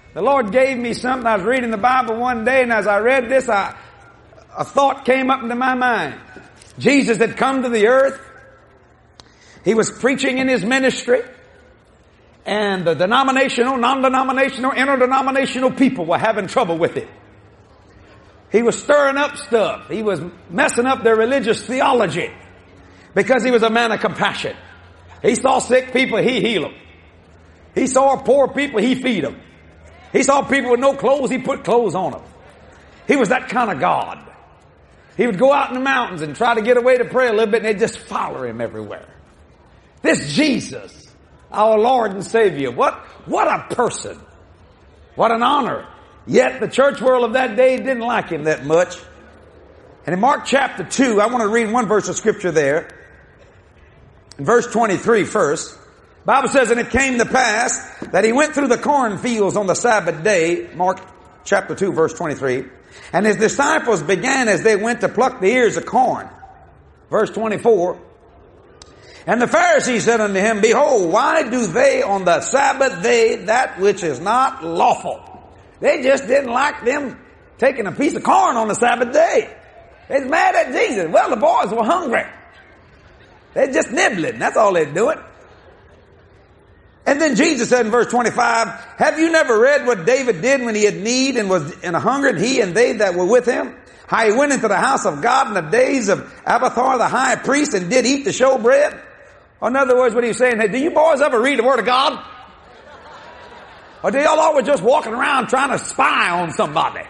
The Lord gave me something. I was reading the Bible one day, and as I read this, a thought came up into my mind. Jesus had come to the earth. He was preaching in his ministry. And the denominational, non-denominational, interdenominational people were having trouble with it. He was stirring up stuff. He was messing up their religious theology because he was a man of compassion. He saw sick people, he healed them. He saw poor people, he feed them. He saw people with no clothes, he put clothes on them. He was that kind of God. He would go out in the mountains and try to get away to pray a little bit, and they'd just follow him everywhere. This Jesus, our Lord and Savior, what a person. What an honor. Yet the church world of that day didn't like him that much. And in Mark chapter 2, I want to read one verse of scripture there. In verse 23 first. The Bible says, and it came to pass that he went through the cornfields on the Sabbath day. Mark chapter 2 verse 23. And his disciples began as they went to pluck the ears of corn. Verse 24. And the Pharisees said unto him, behold, why do they on the Sabbath day that which is not lawful? They just didn't like them taking a piece of corn on the Sabbath day. They're mad at Jesus. Well, the boys were hungry. They're just nibbling. That's all they're doing. And then Jesus said in verse 25, have you never read what David did when he had need and was in a hunger, he and they that were with him? How he went into the house of God in the days of Abiathar the high priest and did eat the showbread? Or in other words, what he's saying, hey, do you boys ever read the Word of God? Or do y'all always just walking around trying to spy on somebody?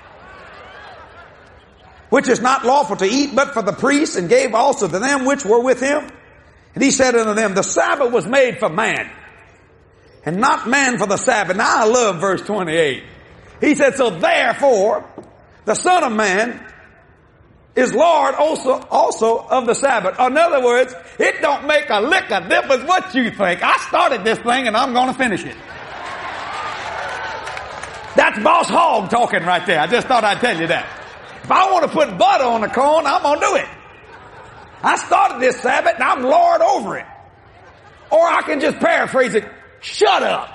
Which is not lawful to eat but for the priests, and gave also to them which were with him. And he said unto them, the Sabbath was made for man, and not man for the Sabbath. Now I love verse 28. He said, so therefore the Son of Man is Lord also of the Sabbath. In other words, it don't make a lick of difference what you think. I started this thing and I'm going to finish it. That's Boss Hogg talking right there. I just thought I'd tell you that. If I want to put butter on the corn, I'm going to do it. I started this Sabbath and I'm Lord over it. Or I can just paraphrase it, shut up.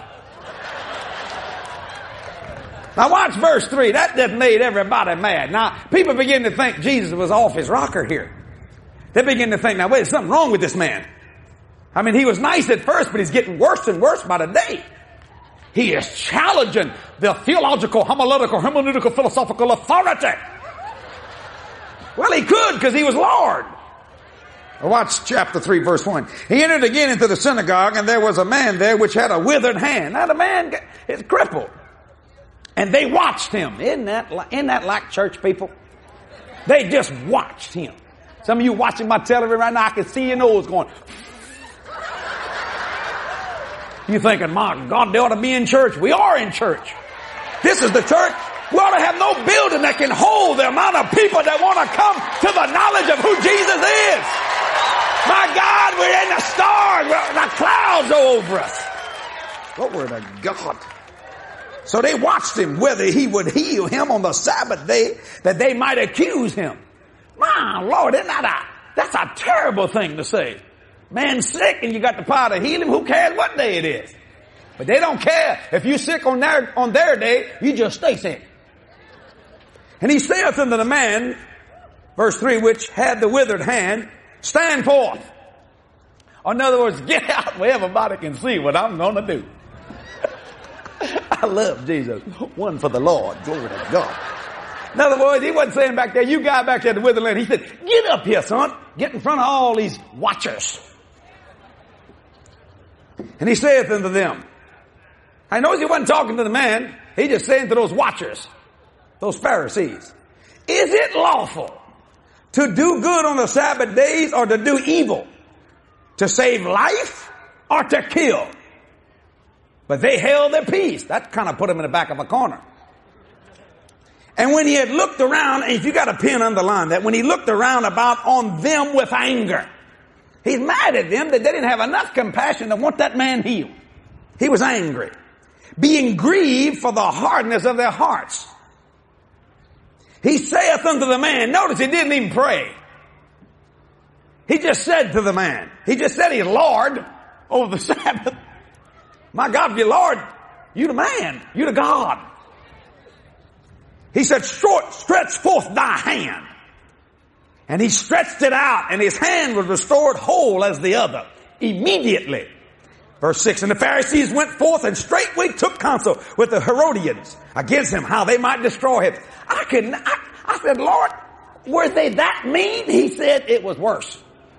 Now watch verse 3. That just made everybody mad. Now, people begin to think Jesus was off his rocker here. They begin to think, now wait, there's something wrong with this man. I mean, he was nice at first, but he's getting worse and worse by the day. He is challenging the theological, homiletical, hermeneutical, philosophical authority. Well, he could because he was Lord. Watch chapter 3 verse 1. He entered again into the synagogue, and there was a man there which had a withered hand. Now the man is crippled. And they watched him. Isn't that like church people? They just watched him. Some of you watching my television right now, I can see your nose going. You thinking, my God, they ought to be in church. We are in church. This is the church. We ought to have no building that can hold the amount of people that want to come to the knowledge of who Jesus is. My God, we're in the stars. The clouds are over us. Glory to God. So they watched him whether he would heal him on the Sabbath day that they might accuse him. My Lord, that's a terrible thing to say. Man's sick and you got the power to heal him. Who cares what day it is? But they don't care. If you're sick on their day, you just stay sick. And he saith unto the man, verse 3, which had the withered hand, stand forth. Or in other words, get out where everybody can see what I'm going to do. I love Jesus. One for the Lord. Glory to God. In other words, he wasn't saying back there, you guy back there at the withered land. He said, get up here, son. Get in front of all these watchers. And he saith unto them, I know he wasn't talking to the man. He just saying to those watchers, those Pharisees, is it lawful to do good on the Sabbath days or to do evil? To save life or to kill? But they held their peace. That kind of put them in the back of a corner. And when he had looked around, and if you got a pen, underline that, when he looked around about on them with anger, he's mad at them that they didn't have enough compassion to want that man healed. He was angry, being grieved for the hardness of their hearts. He saith unto the man, notice he didn't even pray. He just said to the man, he just said he's Lord over the Sabbath. My God, if you're Lord, you the man, you the God. He said, stretch forth thy hand. And he stretched it out, and his hand was restored whole as the other. Immediately. Verse 6, and the Pharisees went forth and straightway took counsel with the Herodians against him, how they might destroy him. I said, Lord, were they that mean? He said it was worse.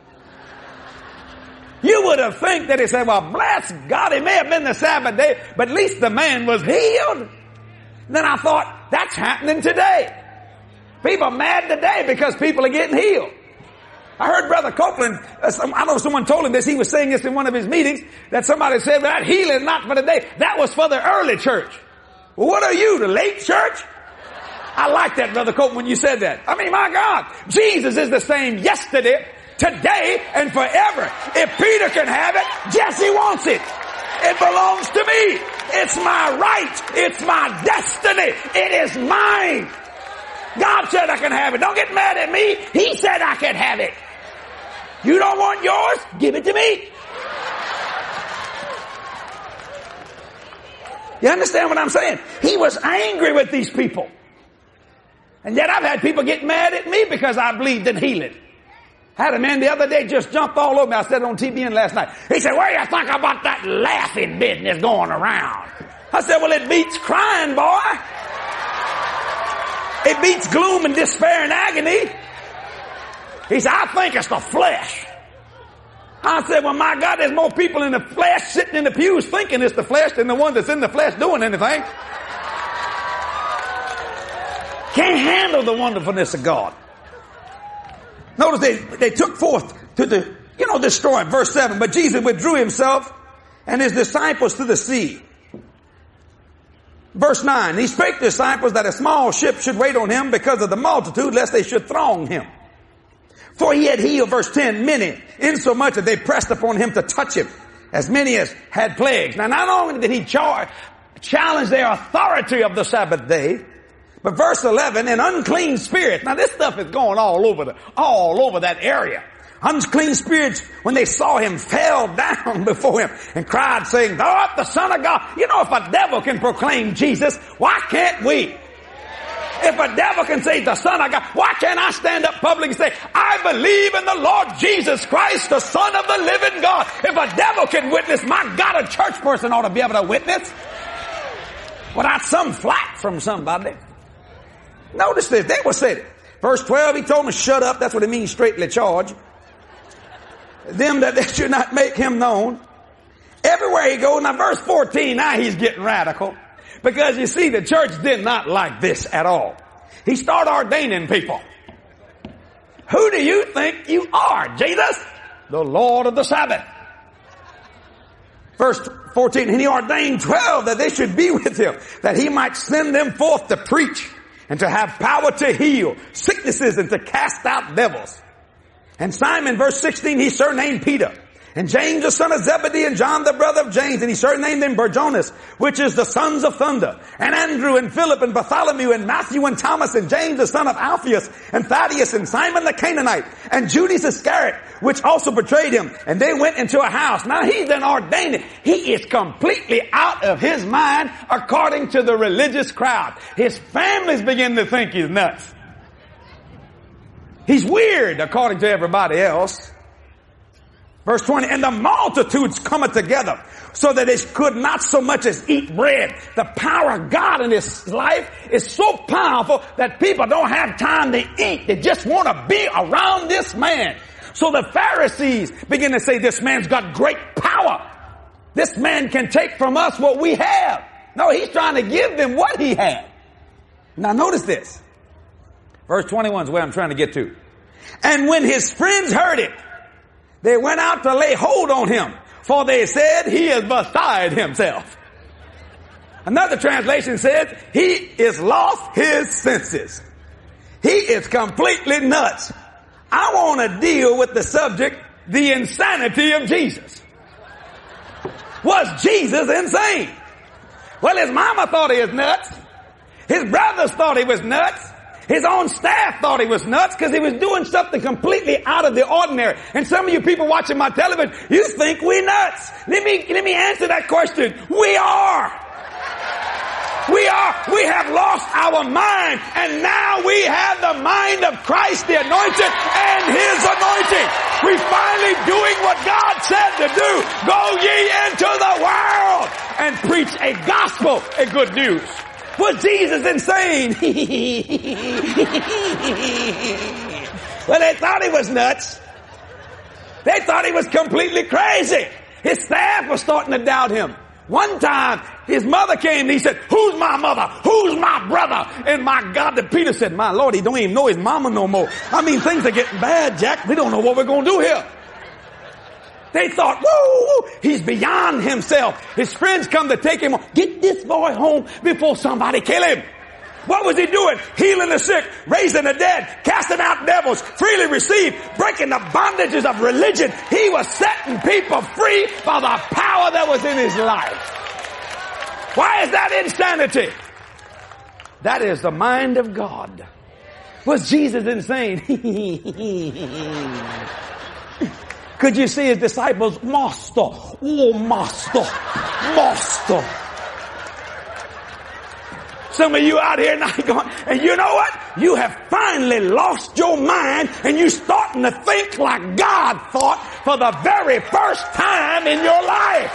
You would have think that he said, well, bless God, it may have been the Sabbath day, but at least the man was healed. Then I thought, that's happening today. People are mad today because people are getting healed. I heard Brother Copeland, I know someone told him this, he was saying this in one of his meetings, that somebody said, that healing is not for today, that was for the early church. Well, what are you, the late church? I like that, Brother Copeland, when you said that. I mean, my God, Jesus is the same yesterday, today, and forever. If Peter can have it, Jesse wants it. It belongs to me. It's my right. It's my destiny. It is mine. God said I can have it. Don't get mad at me. He said I can have it. You don't want yours? Give it to me. You understand what I'm saying? He was angry with these people. And yet I've had people get mad at me because I believed in healing. I had a man the other day just jumped all over me. I said it on TBN last night. He said, what do you think about that laughing business going around? I said, well, it beats crying, boy. It beats gloom and despair and agony. He said, I think it's the flesh. I said, well, my God, there's more people in the flesh sitting in the pews thinking it's the flesh than the one that's in the flesh doing anything. Can't handle the wonderfulness of God. Notice they took forth to destroy him. Verse 7, but Jesus withdrew himself and his disciples to the sea. Verse 9, he spake to the disciples that a small ship should wait on him because of the multitude, lest they should throng him. For he had healed, verse 10, many, insomuch that they pressed upon him to touch him, as many as had plagues. Now, not only did he challenge their authority of the Sabbath day, but verse 11, an unclean spirit. Now, this stuff is going all over that area. Unclean spirits, when they saw him, fell down before him and cried, saying, thou art the Son of God. You know, if a devil can proclaim Jesus, why can't we? If a devil can say the Son of God, why can't I stand up publicly and say, I believe in the Lord Jesus Christ, the Son of the living God? If a devil can witness, my God, a church person ought to be able to witness without some flack from somebody. Notice this, they were saying, verse 12, he told them to shut up. That's what it means, straightly charge. Them that they should not make him known. Everywhere he goes. Now verse 14, now he's getting radical. Because you see, the church did not like this at all. He started ordaining people. Who do you think you are, Jesus? The Lord of the Sabbath. Verse 14, and he ordained 12 that they should be with him, that he might send them forth to preach and to have power to heal sicknesses and to cast out devils. And Simon, verse 16, he surnamed Peter. And James, the son of Zebedee, and John, the brother of James, and he surnamed them Boanerges, which is the sons of thunder. And Andrew, and Philip, and Bartholomew, and Matthew, and Thomas, and James, the son of Alphaeus, and Thaddeus, and Simon the Canaanite, and Judas Iscariot, which also betrayed him. And they went into a house. Now he's been ordained. He is completely out of his mind according to the religious crowd. His families begin to think he's nuts. He's weird according to everybody else. Verse 20, and the multitudes cometh together so that they could not so much as eat bread. The power of God in his life is so powerful that people don't have time to eat. They just want to be around this man. So the Pharisees begin to say, this man's got great power. This man can take from us what we have. No, he's trying to give them what he had. Now notice this. Verse 21 is where I'm trying to get to. And when his friends heard it, they went out to lay hold on him, for they said he is beside himself. Another translation says he is lost his senses. He is completely nuts. I want to deal with the subject, the insanity of Jesus. Was Jesus insane? Well, his mama thought he was nuts. His brothers thought he was nuts. His own staff thought he was nuts because he was doing something completely out of the ordinary. And some of you people watching my television, you think we're nuts. Let me answer that question. We are. We have lost our mind, and now we have the mind of Christ, the anointed, and His anointing. We finally doing what God said to do. Go ye into the world and preach a gospel, a good news. Was Jesus insane? Well, they thought he was nuts. They thought he was completely crazy. His staff was starting to doubt him. One time, his mother came and he said, who's my mother? Who's my brother? And my God, that Peter said, my Lord, he don't even know his mama no more. I mean, things are getting bad, Jack. We don't know what we're going to do here. They thought, woo, he's beyond himself. His friends come to take him home. Get this boy home before somebody kill him. What was he doing? Healing the sick, raising the dead, casting out devils, freely received, breaking the bondages of religion. He was setting people free by the power that was in his life. Why is that insanity? That is the mind of God. Was Jesus insane? Could you see his disciples? Master, oh master, master. Some of you out here now going, and you know what? You have finally lost your mind and you're starting to think like God thought for the very first time in your life.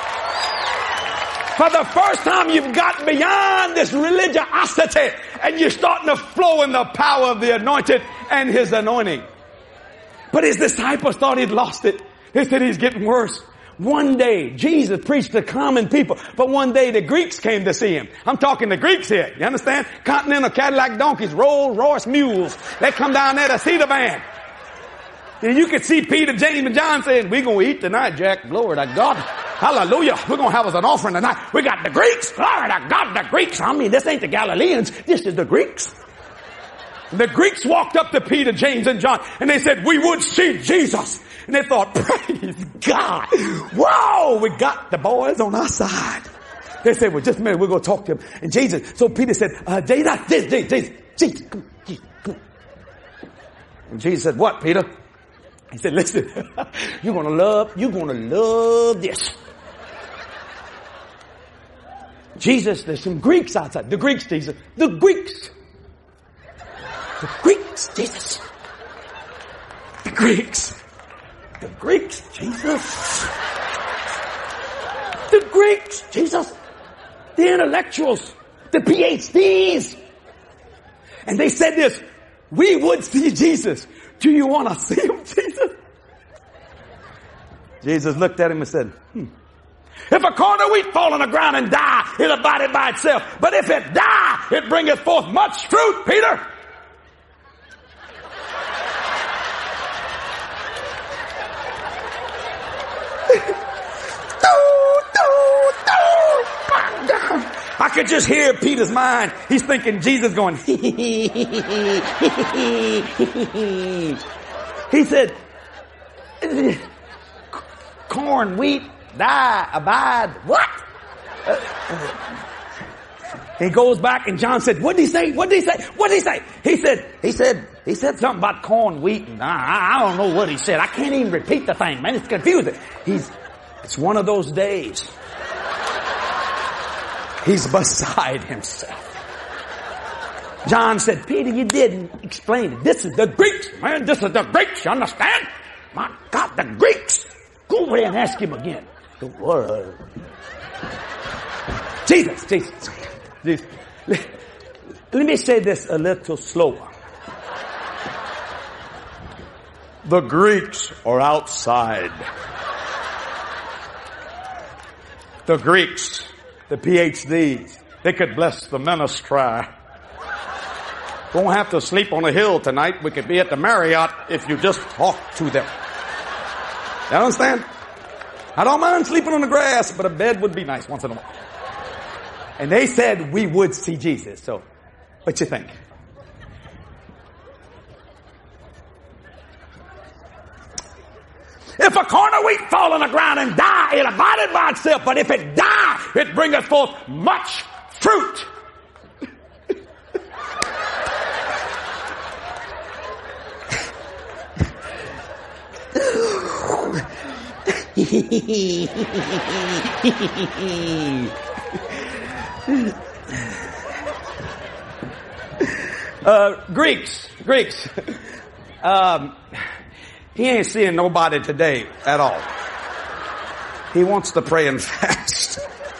For the first time you've gotten beyond this religiosity and you're starting to flow in the power of the anointed and His anointing. But his disciples thought he'd lost it. They said he's getting worse. One day, Jesus preached to common people, but one day the Greeks came to see him. I'm talking the Greeks here. You understand? Continental Cadillac donkeys, Rolls Royce mules. They come down there to see the band. And you could see Peter, James, and John saying, we're going to eat tonight, Jack. Glory to God. Hallelujah. We're going to have us an offering tonight. We got the Greeks. Glory to God, the Greeks. I mean, this ain't the Galileans. This is the Greeks. The Greeks walked up to Peter, James, and John, and they said, we would see Jesus. And they thought, praise God. Whoa, we got the boys on our side. They said, well, just a minute, we're going to talk to him. And Jesus, so Peter said, Jesus, come on. And Jesus said, what, Peter? He said, listen, you're going to love this. Jesus, there's some Greeks outside. The Greeks, Jesus. The Greeks. The Greeks, Jesus. The Greeks. The Greeks, Jesus. The Greeks, Jesus. The intellectuals. The PhDs. And they said this, we would see Jesus. Do you want to see him, Jesus? Jesus looked at him and said, If a corn of wheat fall on the ground and die, it'll abide it by itself. But if it die, it bringeth forth much fruit, Peter. I could just hear Peter's mind. He's thinking Jesus going, He said, corn, wheat, die, abide, what? He goes back and John said, what did he say? What did he say? What did he say? He said something about corn, wheat, and I don't know what he said. I can't even repeat the thing, man. It's confusing. It's one of those days. He's beside himself. John said, Peter, you didn't explain it. This is the Greeks, man. This is the Greeks. You understand? My God, the Greeks. Go over there and ask him again. Jesus. Let me say this a little slower. The Greeks are outside. The Greeks, the PhDs, they could bless the ministry. Won't have to sleep on a hill tonight. We could be at the Marriott if you just talk to them. You understand? I don't mind sleeping on the grass, but a bed would be nice once in a while. And they said we would see Jesus. So, what you think? If a corn of wheat fall on the ground and die, it abideth by itself. But if it die, it bringeth forth much fruit. Greeks. He ain't seeing nobody today at all. He wants to pray and fast.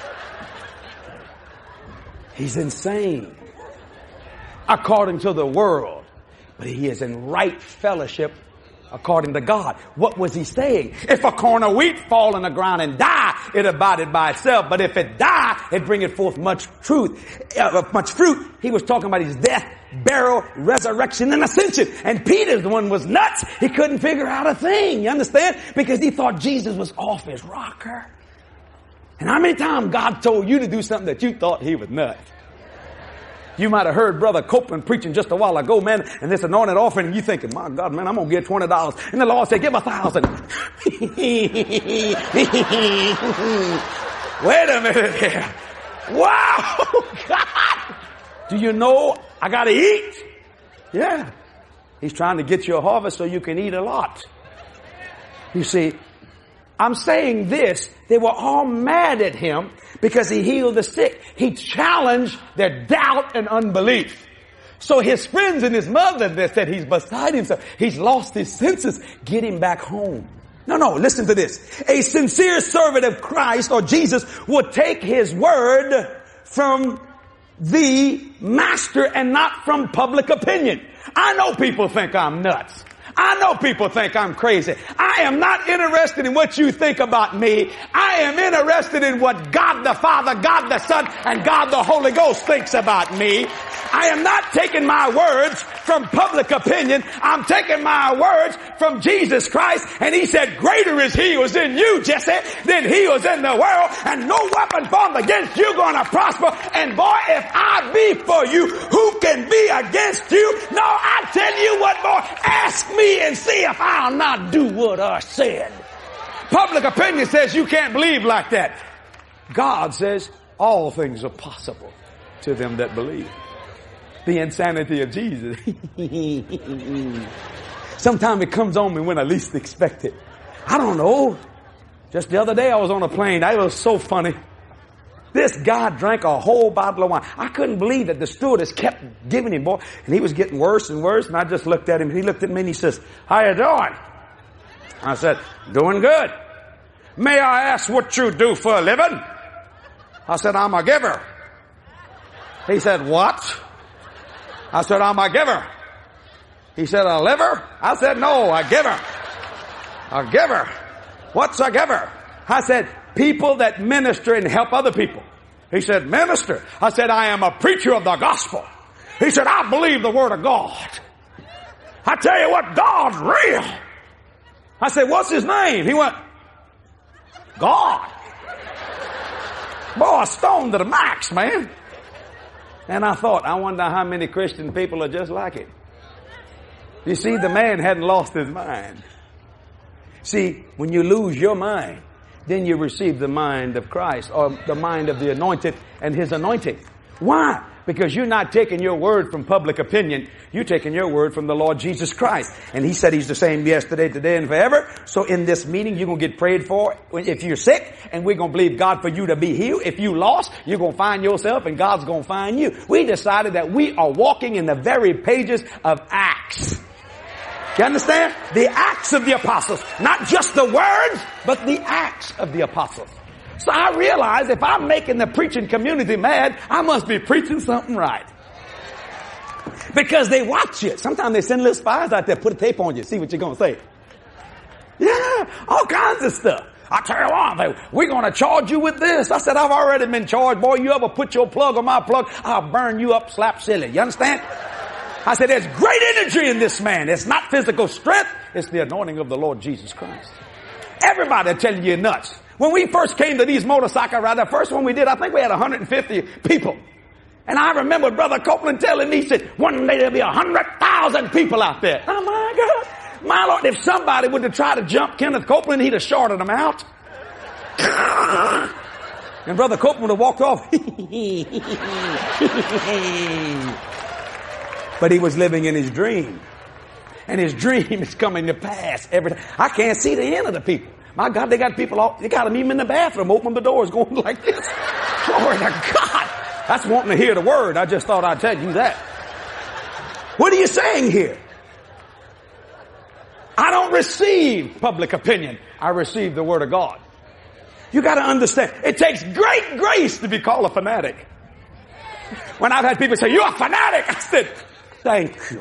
He's insane according to the world, but he is in right fellowship according to God. What was he saying? If a corn of wheat fall in the ground and die, it abided by itself. But if it die, it bringeth forth much fruit. He was talking about his death, burial, resurrection, and ascension. And Peter, the one was nuts. He couldn't figure out a thing. You understand? Because he thought Jesus was off his rocker. And how many times God told you to do something that you thought he was nuts? You might have heard Brother Copeland preaching just a while ago, man, and this anointed offering, and you thinking, my God, man, I'm going to get $20. And the Lord said, give 1,000. Wait a minute here. Wow, God. Do you know I got to eat? Yeah. He's trying to get you a harvest so you can eat a lot. You see, I'm saying this, they were all mad at him because he healed the sick. He challenged their doubt and unbelief. So his friends and his mother, they said he's beside himself. He's lost his senses. Get him back home. No, listen to this. A sincere servant of Christ or Jesus would take his word from the master and not from public opinion. I know people think I'm nuts. I know people think I'm crazy. I am not interested in what you think about me. I am interested in what God the Father, God the Son, and God the Holy Ghost thinks about me. I am not taking my words from public opinion. I'm taking my words from Jesus Christ. And he said, greater is he who is in you, Jesse, than he who is in the world. And no weapon formed against you going to prosper. And boy, if I be for you, who can be against you? No, I tell you what, boy, ask me and see if I'll not do what I said. Public opinion says you can't believe like that. God says all things are possible to them that believe. The insanity of Jesus. Sometimes it comes on me when I least expect it. I don't know. Just the other day I was on a plane. It was so funny. This guy drank a whole bottle of wine. I couldn't believe that the stewardess kept giving him, boy. And he was getting worse and worse. And I just looked at him. He looked at me and he says, how you doing? I said, doing good. May I ask what you do for a living? I said, I'm a giver. He said, what? I said, I'm a giver. He said, a liver? I said, no, a giver. A giver. What's a giver? I said, people that minister and help other people. He said, minister. I said, I am a preacher of the gospel. He said, I believe the word of God. I tell you what, God's real. I said, what's his name? He went, God. Boy, stoned to the max, man. And I thought, I wonder how many Christian people are just like it. You see, the man hadn't lost his mind. See, when you lose your mind, then you receive the mind of Christ or the mind of the anointed and his anointing. Why? Because you're not taking your word from public opinion. You're taking your word from the Lord Jesus Christ. And he said he's the same yesterday, today, and forever. So in this meeting, you're going to get prayed for if you're sick, and we're going to believe God for you to be healed. If you lost, you're going to find yourself, and God's going to find you. We decided that we are walking in the very pages of Acts. You understand? The Acts of the Apostles. Not just the words, but the Acts of the Apostles. So I realize if I'm making the preaching community mad, I must be preaching something right. Because they watch you. Sometimes they send little spies out there, put a tape on you, see what you're going to say. Yeah, all kinds of stuff. I tell you what, we're going to charge you with this. I said, I've already been charged. Boy, you ever put your plug on my plug, I'll burn you up slap silly. You understand? I said, there's great energy in this man. It's not physical strength. It's the anointing of the Lord Jesus Christ. Everybody will tell you you're nuts. When we first came to these motorcycle rides, the first one we did, I think we had 150 people. And I remember Brother Copeland telling me, he said, one day there'll be 100,000 people out there. Oh my God. My Lord, if somebody would have tried to jump Kenneth Copeland, he'd have shorted them out. And Brother Copeland would have walked off. But he was living in his dream. And his dream is coming to pass every time. I can't see the end of the people. My God, they got people they got them even in the bathroom, open the doors going like this. Glory to God. That's wanting to hear the word. I just thought I'd tell you that. What are you saying here? I don't receive public opinion. I receive the word of God. You got to understand, it takes great grace to be called a fanatic. When I've had people say, "You're a fanatic," I said, "Thank you."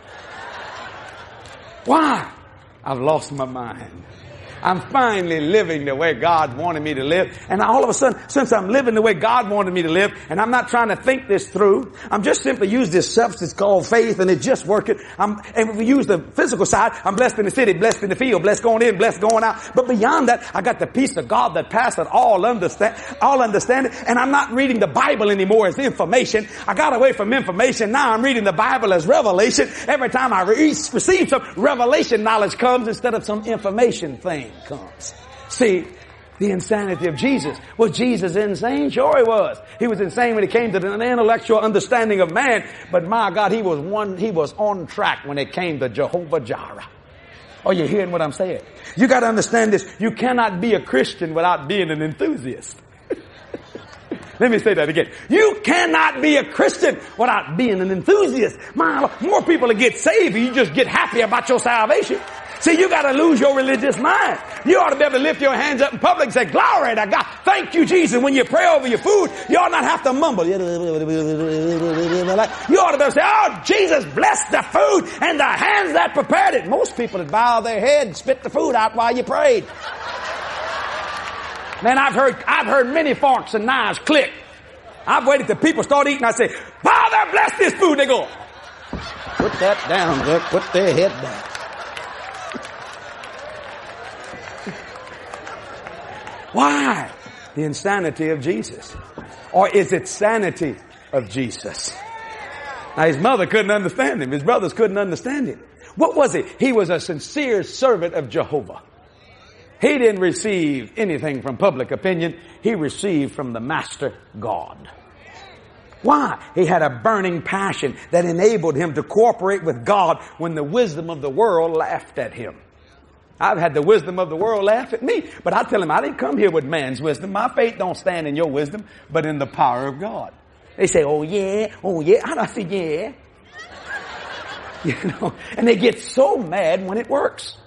Why? I've lost my mind. I'm finally living the way God wanted me to live. And all of a sudden, since I'm living the way God wanted me to live, and I'm not trying to think this through, I'm just simply use this substance called faith, and it's just working. And if we use the physical side, I'm blessed in the city, blessed in the field, blessed going in, blessed going out. But beyond that, I got the peace of God that passeth all understanding. And I'm not reading the Bible anymore as information. I got away from information. Now I'm reading the Bible as revelation. Every time I receive some revelation knowledge comes instead of some information thing comes. See, the insanity of Jesus. Was Jesus insane? Sure he was. He was insane when it came to the intellectual understanding of man. But my God, he was on track when it came to Jehovah Jireh. Are you hearing what I'm saying? You got to understand this. You cannot be a Christian without being an enthusiast. Let me say that again. You cannot be a Christian without being an enthusiast. More people will get saved if you just get happy about your salvation. See, you gotta lose your religious mind. You ought to be able to lift your hands up in public and say, "Glory to God. Thank you, Jesus." When you pray over your food, you ought not have to mumble. You ought to be able to say, "Oh, Jesus bless the food and the hands that prepared it." Most people would bow their head and spit the food out while you prayed. Man, I've heard many forks and knives click. I've waited till people start eating. I say, "Father, bless this food." They go, "Put that down, Vic. Put their head down." Why? The insanity of Jesus. Or is it sanity of Jesus? Now his mother couldn't understand him. His brothers couldn't understand him. What was he? He was a sincere servant of Jehovah. He didn't receive anything from public opinion. He received from the Master God. Why? He had a burning passion that enabled him to cooperate with God when the wisdom of the world laughed at him. I've had the wisdom of the world laugh at me. But I tell him, I didn't come here with man's wisdom. My faith don't stand in your wisdom, but in the power of God. They say, "Oh yeah, oh yeah." I say, "Yeah." You know, and they get so mad when it works.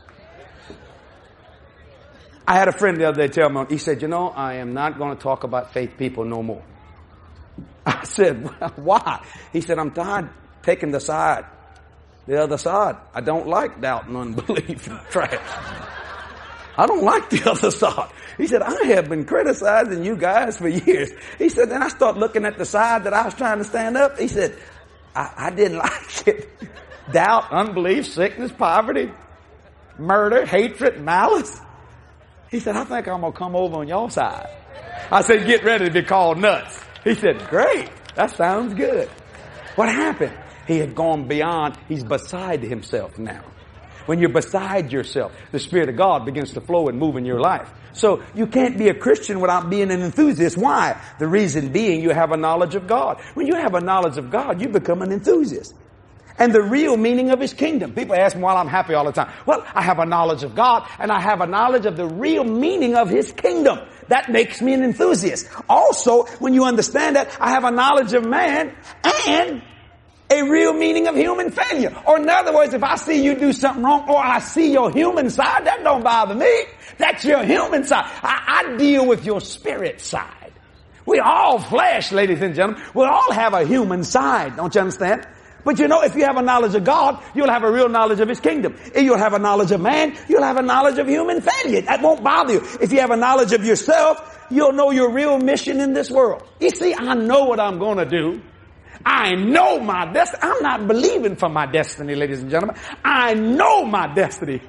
I had a friend the other day tell me, he said, "You know, I am not going to talk about faith people no more." I said, "Why?" He said, "I'm tired taking the side. The other side. I don't like doubt and unbelief and trash. I don't like the other side." He said, "I have been criticizing you guys for years." He said, then I start looking at the side that I was trying to stand up. He said, I didn't like it. Doubt, unbelief, sickness, poverty, murder, hatred, malice. He said, "I think I'm going to come over on your side." I said, "Get ready to be called nuts." He said, "Great. That sounds good." What happened? He had gone beyond. He's beside himself now. When you're beside yourself, the Spirit of God begins to flow and move in your life. So you can't be a Christian without being an enthusiast. Why? The reason being you have a knowledge of God. When you have a knowledge of God, you become an enthusiast. And the real meaning of His kingdom. People ask me why I'm happy all the time. Well, I have a knowledge of God and I have a knowledge of the real meaning of His kingdom. That makes me an enthusiast. Also, when you understand that, I have a knowledge of man and a real meaning of human failure. Or in other words, if I see you do something wrong or I see your human side, that don't bother me. That's your human side. I deal with your spirit side. We all flesh, ladies and gentlemen. We all have a human side. Don't you understand? But you know, if you have a knowledge of God, you'll have a real knowledge of His kingdom. If you'll have a knowledge of man, you'll have a knowledge of human failure. That won't bother you. If you have a knowledge of yourself, you'll know your real mission in this world. You see, I know what I'm going to do. I know my destiny. I'm not believing for my destiny, ladies and gentlemen. I know my destiny.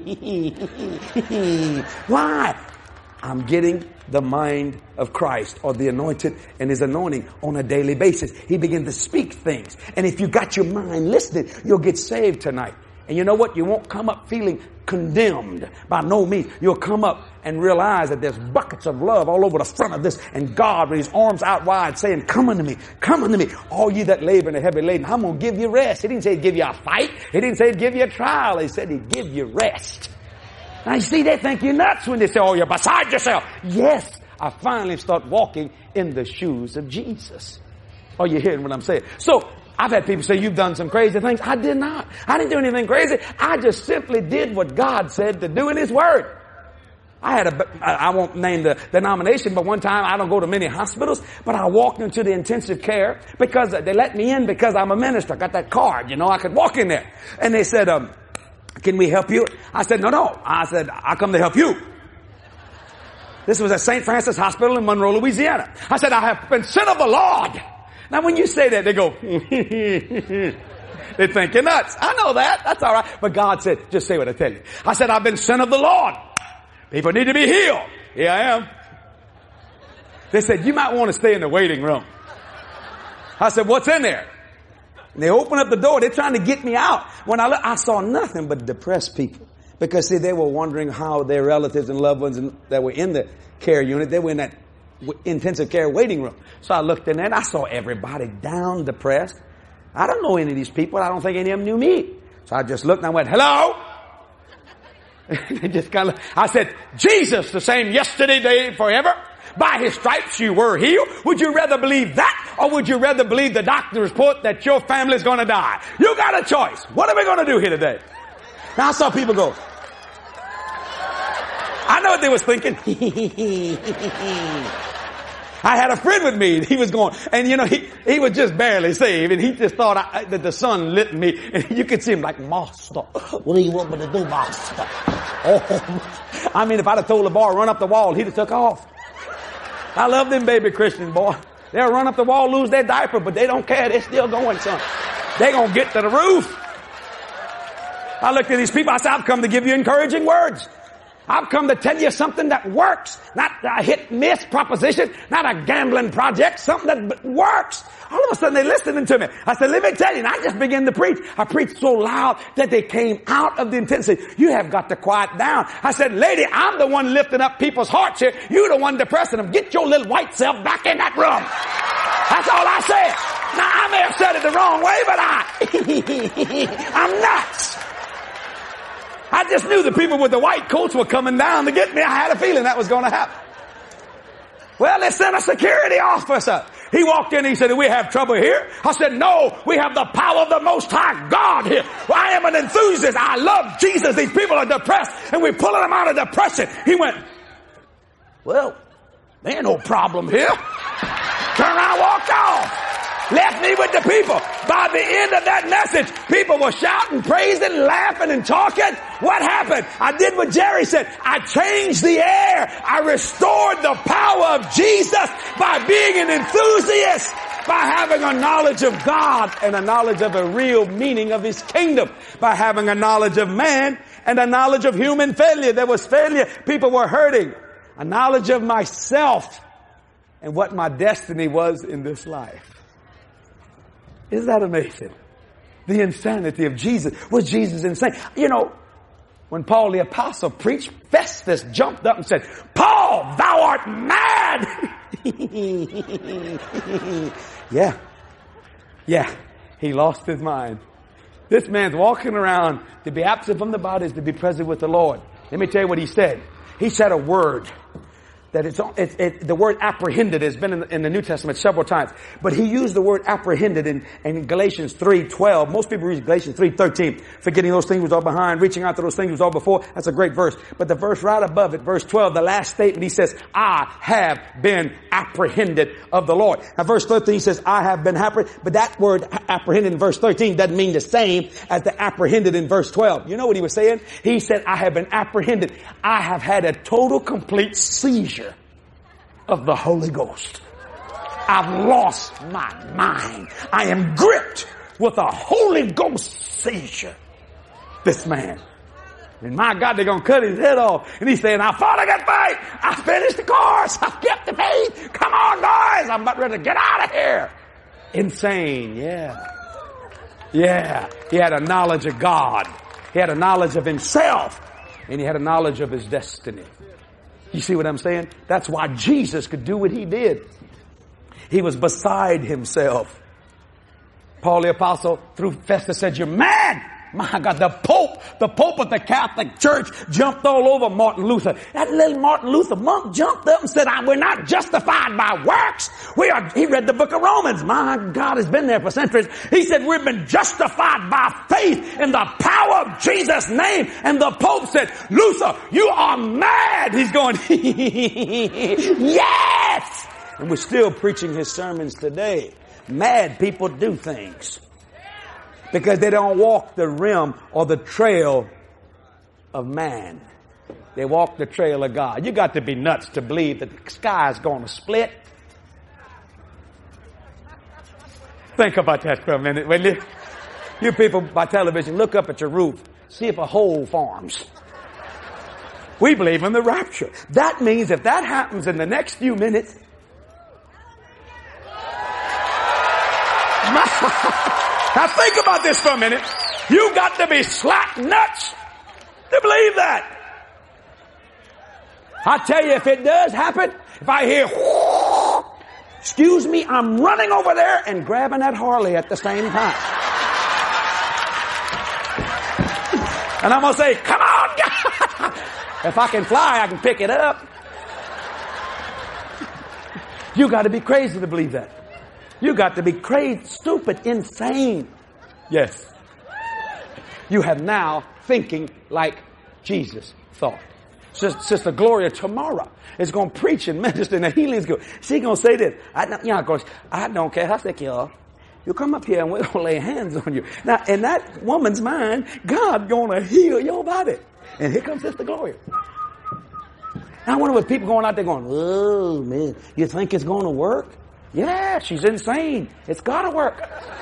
Why? I'm getting the mind of Christ or the anointed and His anointing on a daily basis. He begins to speak things. And if you got your mind listening, you'll get saved tonight. And you know what? You won't come up feeling condemned by no means. You'll come up and realize that there's buckets of love all over the front of this. And God with His arms out wide saying, come unto me, all ye that labor and are heavy laden. I'm going to give you rest. He didn't say He'd give you a fight. He didn't say He'd give you a trial. He said He'd give you rest. Now you see, they think you're nuts when they say, "Oh, you're beside yourself." Yes, I finally start walking in the shoes of Jesus. Are you hearing what I'm saying? So, I've had people say, you've done some crazy things. I did not. I didn't do anything crazy. I just simply did what God said to do in His Word. I won't name the denomination, but one time, I don't go to many hospitals, but I walked into the intensive care because they let me in because I'm a minister. I got that card, I could walk in there. And they said, can we help you? I said, no. I said, I come to help you. This was at St. Francis Hospital in Monroe, Louisiana. I said, I have been sent of the Lord. Now when you say that, they go, they think you're nuts. I know that. That's all right. But God said, just say what I tell you. I said, I've been sent of the Lord. People need to be healed. Here I am. They said, you might want to stay in the waiting room. I said, what's in there? And they opened up the door. They're trying to get me out. When I looked, I saw nothing but depressed people. Because see, they were wondering how their relatives and loved ones that were in the care unit, they were in that intensive care waiting room. So I looked in there and I saw everybody down, depressed. I don't know any of these people. I don't think any of them knew me. So I just looked and I went, hello? They just I said, Jesus, the same yesterday, today, forever. By His stripes you were healed. Would you rather believe that, or would you rather believe the doctor's report that your family's going to die? You got a choice. What are we going to do here today? Now I saw people go. I know what they was thinking. I had a friend with me. He was going, and he was just barely saved, and he just thought that the sun lit me, and you could see him like, Master, what do you want me to do, Master? Oh, I mean, if I'd have told the boy run up the wall, he'd have took off. I love them baby Christian boy. They'll run up the wall, lose their diaper, but they don't care. They're still going, son. They're going to get to the roof. I looked at these people. I said, I've come to give you encouraging words. I've come to tell you something that works. Not a hit-miss proposition. Not a gambling project. Something that works. All of a sudden they're listening to me. I said, let me tell you. And I just began to preach. I preached so loud that they came out of the intensity. You have got to quiet down. I said, lady, I'm the one lifting up people's hearts here. You're the one depressing them. Get your little white self back in that room. That's all I said. Now, I may have said it the wrong way, but I'm nuts. I just knew the people with the white coats were coming down to get me. I had a feeling that was going to happen. Well, they sent a security officer. He walked in and he said, do we have trouble here? I said, no, we have the power of the Most High God here. Well, I am an enthusiast. I love Jesus. These people are depressed and we're pulling them out of depression. He went, well, there ain't no problem here. Turned around, walked off. Left me with the people. By the end of that message, people were shouting, praising, laughing, and talking. What happened? I did what Jerry said. I changed the air. I restored the power of Jesus by being an enthusiast, by having a knowledge of God and a knowledge of a real meaning of His kingdom, by having a knowledge of man and a knowledge of human failure. There was failure. People were hurting. A knowledge of myself and what my destiny was in this life. Isn't that amazing? The insanity of Jesus. Was Jesus insane? When Paul the apostle preached, Festus jumped up and said, Paul, thou art mad. Yeah. He lost his mind. This man's walking around. To be absent from the body is to be present with the Lord. Let me tell you what he said. He said a word. That the word apprehended has been in the New Testament several times. But he used the word apprehended in Galatians 3:12. Most people read Galatians 3:13. Forgetting those things was all behind, reaching out to those things was all before. That's a great verse. But the verse right above it, verse 12, the last statement, he says, I have been apprehended of the Lord. Now verse 13 says, I have been apprehended. But that word apprehended in verse 13 doesn't mean the same as the apprehended in verse 12. You know what he was saying? He said, I have been apprehended. I have had a total, complete seizure of the Holy Ghost. I've lost my mind. I am gripped with a Holy Ghost seizure. This man. And my God, they're going to cut his head off. And he's saying, I fought a good fight. I finished the course. I kept the faith. Come on, boys. I'm about ready to get out of here. Insane. Yeah. He had a knowledge of God. He had a knowledge of himself. And he had a knowledge of his destiny. You see what I'm saying? That's why Jesus could do what he did. He was beside himself. Paul the apostle through Festus said, you're mad. My God, the Pope of the Catholic Church jumped all over Martin Luther. That little Martin Luther monk jumped up and said, we're not justified by works. He read the book of Romans. My God, has been there for centuries. He said, we've been justified by faith in the power of Jesus' name. And the Pope said, Luther, you are mad. He's going, yes! And we're still preaching his sermons today. Mad people do things because they don't walk the rim or the trail of man. They walk the trail of God. You got to be nuts to believe that the sky is going to split. Think about that for a minute, will you? You people by television, look up at your roof. See if a hole forms. We believe in the rapture. That means if that happens in the next few minutes, now think about this for a minute. You got to be slack nuts to believe that. I tell you, if it does happen, if I hear, excuse me, I'm running over there and grabbing that Harley at the same time. And I'm going to say, come on, God. If I can fly, I can pick it up. You got to be crazy to believe that. You got to be crazy, stupid, insane. Yes. You have now thinking like Jesus thought. Sister Gloria tomorrow is going to preach and minister in the healing school. She's going to say this. I don't care how sick you are. You come up here and we're going to lay hands on you. Now, in that woman's mind, God's going to heal your body. And here comes Sister Gloria. Now, I wonder what people going out there going, oh, man, you think it's going to work? Yeah, she's insane. It's got to work.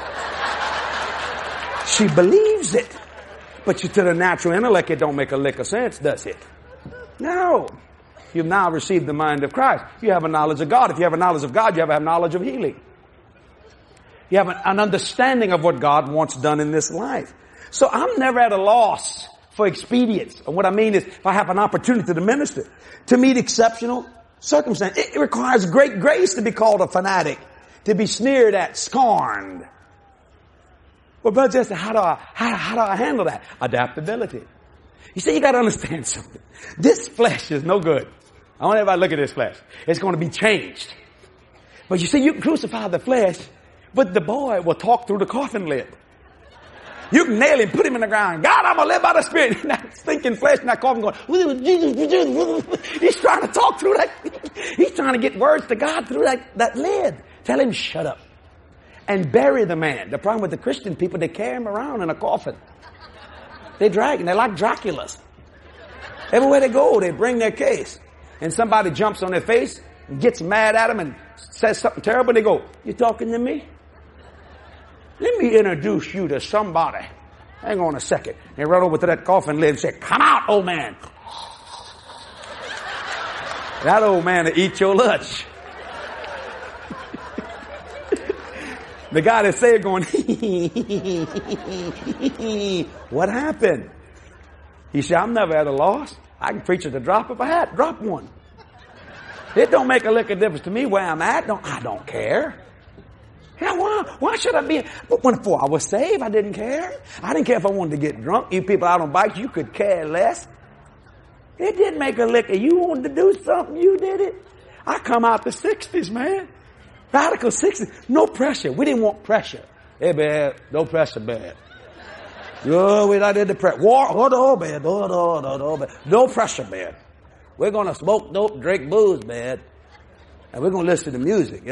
She believes it. But to the natural intellect, it don't make a lick of sense, does it? No. You've now received the mind of Christ. You have a knowledge of God. If you have a knowledge of God, you have a knowledge of healing. You have an understanding of what God wants done in this life. So I'm never at a loss for expedience. And what I mean is, if I have an opportunity to minister, to meet exceptional circumstance. It requires great grace to be called a fanatic, to be sneered at, scorned. Well, Brother Jesse, how do I handle that? Adaptability. You see, you got to understand something. This flesh is no good. I want everybody to look at this flesh. It's going to be changed. But you see, you can crucify the flesh, but the boy will talk through the coffin lid. You can nail him, put him in the ground. God, I'm going to live by the Spirit. And that stinking flesh in that coffin going, he's trying to talk through that. He's trying to get words to God through that lid. Tell him, shut up. And bury the man. The problem with the Christian people, they carry him around in a coffin. They drag him. They're like Draculas. Everywhere they go, they bring their case. And somebody jumps on their face and gets mad at them and says something terrible. They go, you talking to me? Let me introduce you to somebody. Hang on a second. They run over to that coffin lid and say, come out, old man. That old man will eat your lunch. The guy that's there going, what happened? He said, I'm never at a loss. I can preach at the drop of a hat. Drop one. It don't make a lick of difference to me where I'm at. I don't care. Yeah, why should I be? But before I was saved, I didn't care. I didn't care if I wanted to get drunk. You people out on bikes, you could care less. It didn't make a lick of you wanted to do something, you did it. I come out the 60s, man. Radical 60s. No pressure. We didn't want pressure. Hey, man, no pressure, man. Oh, we're not in the pressure. No pressure, man. We're going to smoke dope, drink booze, man. And we're going to listen to music.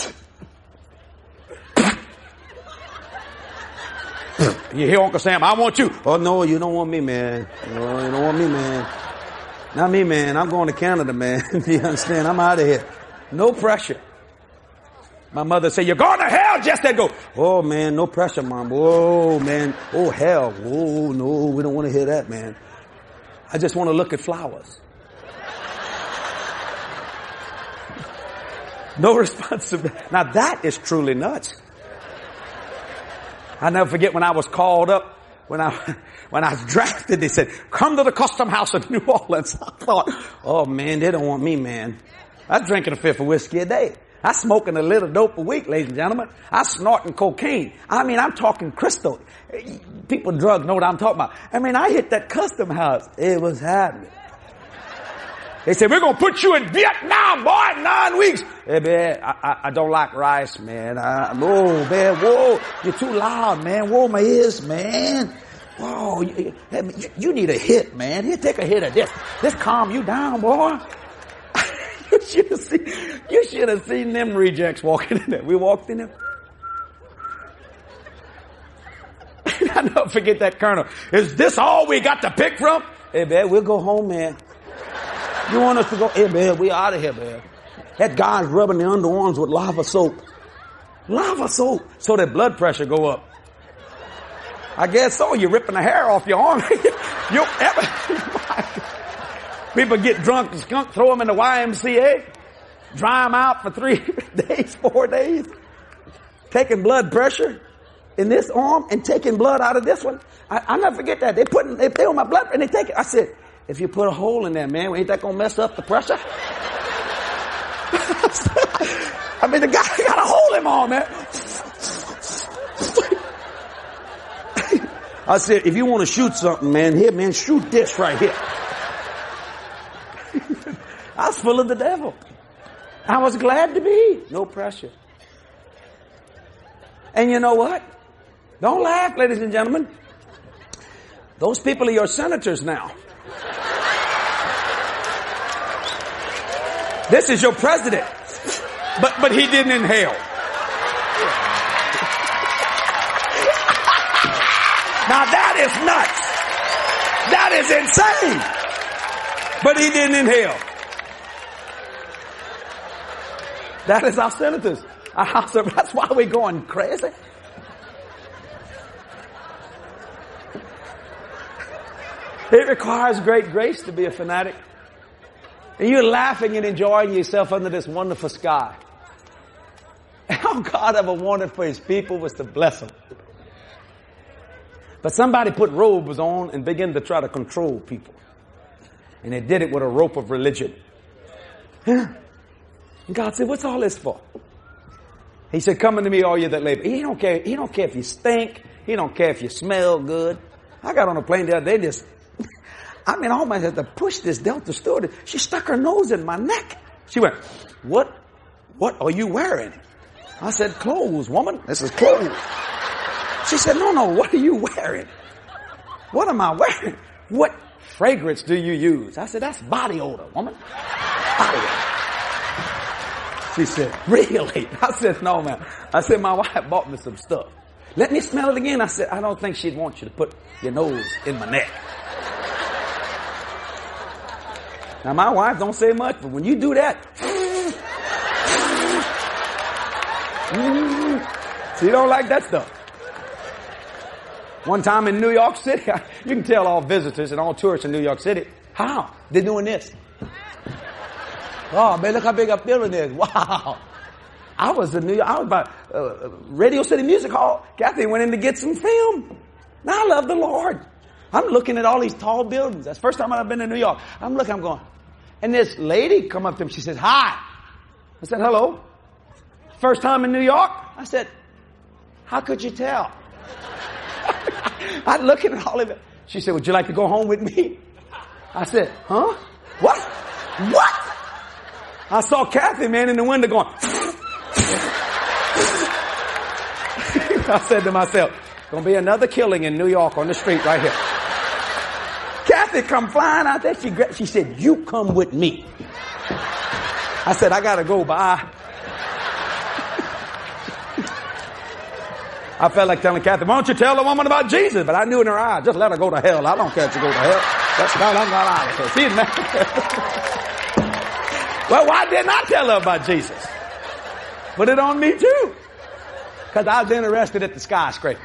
You hear Uncle Sam, I want you. Oh, no, you don't want me, man. No, you don't want me, man. Not me, man. I'm going to Canada, man. You understand? I'm out of here. No pressure. My mother said, you're going to hell, just that go. Oh, man, no pressure, Mom. Oh, man. Oh, hell. Oh, no, we don't want to hear that, man. I just want to look at flowers. No responsibility. Now, that is truly nuts. I'll never forget when I was called up, when I was drafted, they said, come to the Custom House in New Orleans. I thought, oh man, they don't want me, man. I was drinking a fifth of whiskey a day. I smoking a little dope a week, ladies and gentlemen. I snorting cocaine. I mean, I'm talking crystal. People drugs know what I'm talking about. I mean, I hit that custom house. It was happening. They said, we're going to put you in Vietnam, boy, 9 weeks. Hey, man, I don't like rice, man. Whoa, man, whoa. You're too loud, man. Whoa, my ears, man. Whoa, you need a hit, man. Here, take a hit of this. This calm you down, boy. You should have seen them rejects walking in there. We walked in there. I'll never forget that colonel. Is this all we got to pick from? Hey, man, we'll go home, man. You want us to go? Hey, man, we out of here, man. That guy's rubbing the underarms with lava soap. Lava soap. So that blood pressure go up. I guess so. You're ripping the hair off your arm. People get drunk and skunk, throw them in the YMCA, dry them out for 3 days, 4 days, taking blood pressure in this arm and taking blood out of this one. I'll never forget that. They on my blood and they take it. I said, if you put a hole in there, man, ain't that going to mess up the pressure? I mean, the guy got a hole in my arm, man. I said, if you want to shoot something, man, here, man, shoot this right here. I was full of the devil. I was glad to be. No pressure. And you know what? Don't laugh, ladies and gentlemen. Those people are your senators now. This is your president. But he didn't inhale. Now that is nuts. That is insane. But he didn't inhale. That is our senators. That's why we're going crazy. It requires great grace to be a fanatic. And you're laughing and enjoying yourself under this wonderful sky. All God ever wanted for his people was to bless them. But somebody put robes on and began to try to control people. And they did it with a rope of religion. And God said, what's all this for? He said, come unto me, all you that labor. He don't care. He don't care if you stink. He don't care if you smell good. I got on a plane the other day, I almost had to push this Delta stewardess. She stuck her nose in my neck. She went, what are you wearing? I said, clothes, woman. This is clothes. She said, no, what are you wearing? What am I wearing? What fragrance do you use? I said, that's body odor, woman. Body odor. She said, really? I said, no, man. I said, my wife bought me some stuff. Let me smell it again. I said, I don't think she'd want you to put your nose in my neck. Now, my wife don't say much, but when you do that, she don't like that stuff. One time in New York City, you can tell all visitors and all tourists in New York City, how? They're doing this. Oh, man, look how big a building is. Wow. I was in New York. I was by Radio City Music Hall. Kathy went in to get some film. Now I love the Lord. I'm looking at all these tall buildings. That's the first time I've been in New York. I'm going. And this lady come up to me. She says, hi. I said, hello. First time in New York? I said, how could you tell? I'm looking at all of it. She said, would you like to go home with me? I said, huh? What? I saw Kathy, man, in the window going. I said to myself, gonna be another killing in New York on the street right here. Kathy come flying out there. She said, you come with me. I said, I gotta go, bye. I felt like telling Kathy, why don't you tell the woman about Jesus? But I knew in her eye, just let her go to hell. I don't care if she goes to hell. That's not, I'm not out of her. She's mad. Well, why didn't I tell her about Jesus? Put it on me too. Because I was interested at the skyscraper.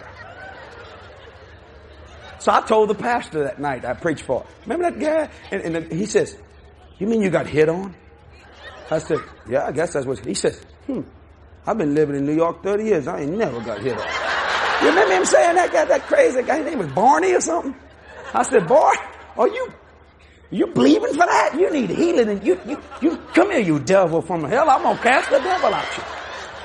So I told the pastor that night I preached for. Remember that guy? And he says, you mean you got hit on? I said, yeah, I guess that's what he said. I've been living in New York 30 years. I ain't never got hit on. You remember him saying that guy, that crazy guy? His name was Barney or something? I said, boy, are you You believing for that? You need healing. And you come here, you devil from hell. I'm going to cast the devil out you.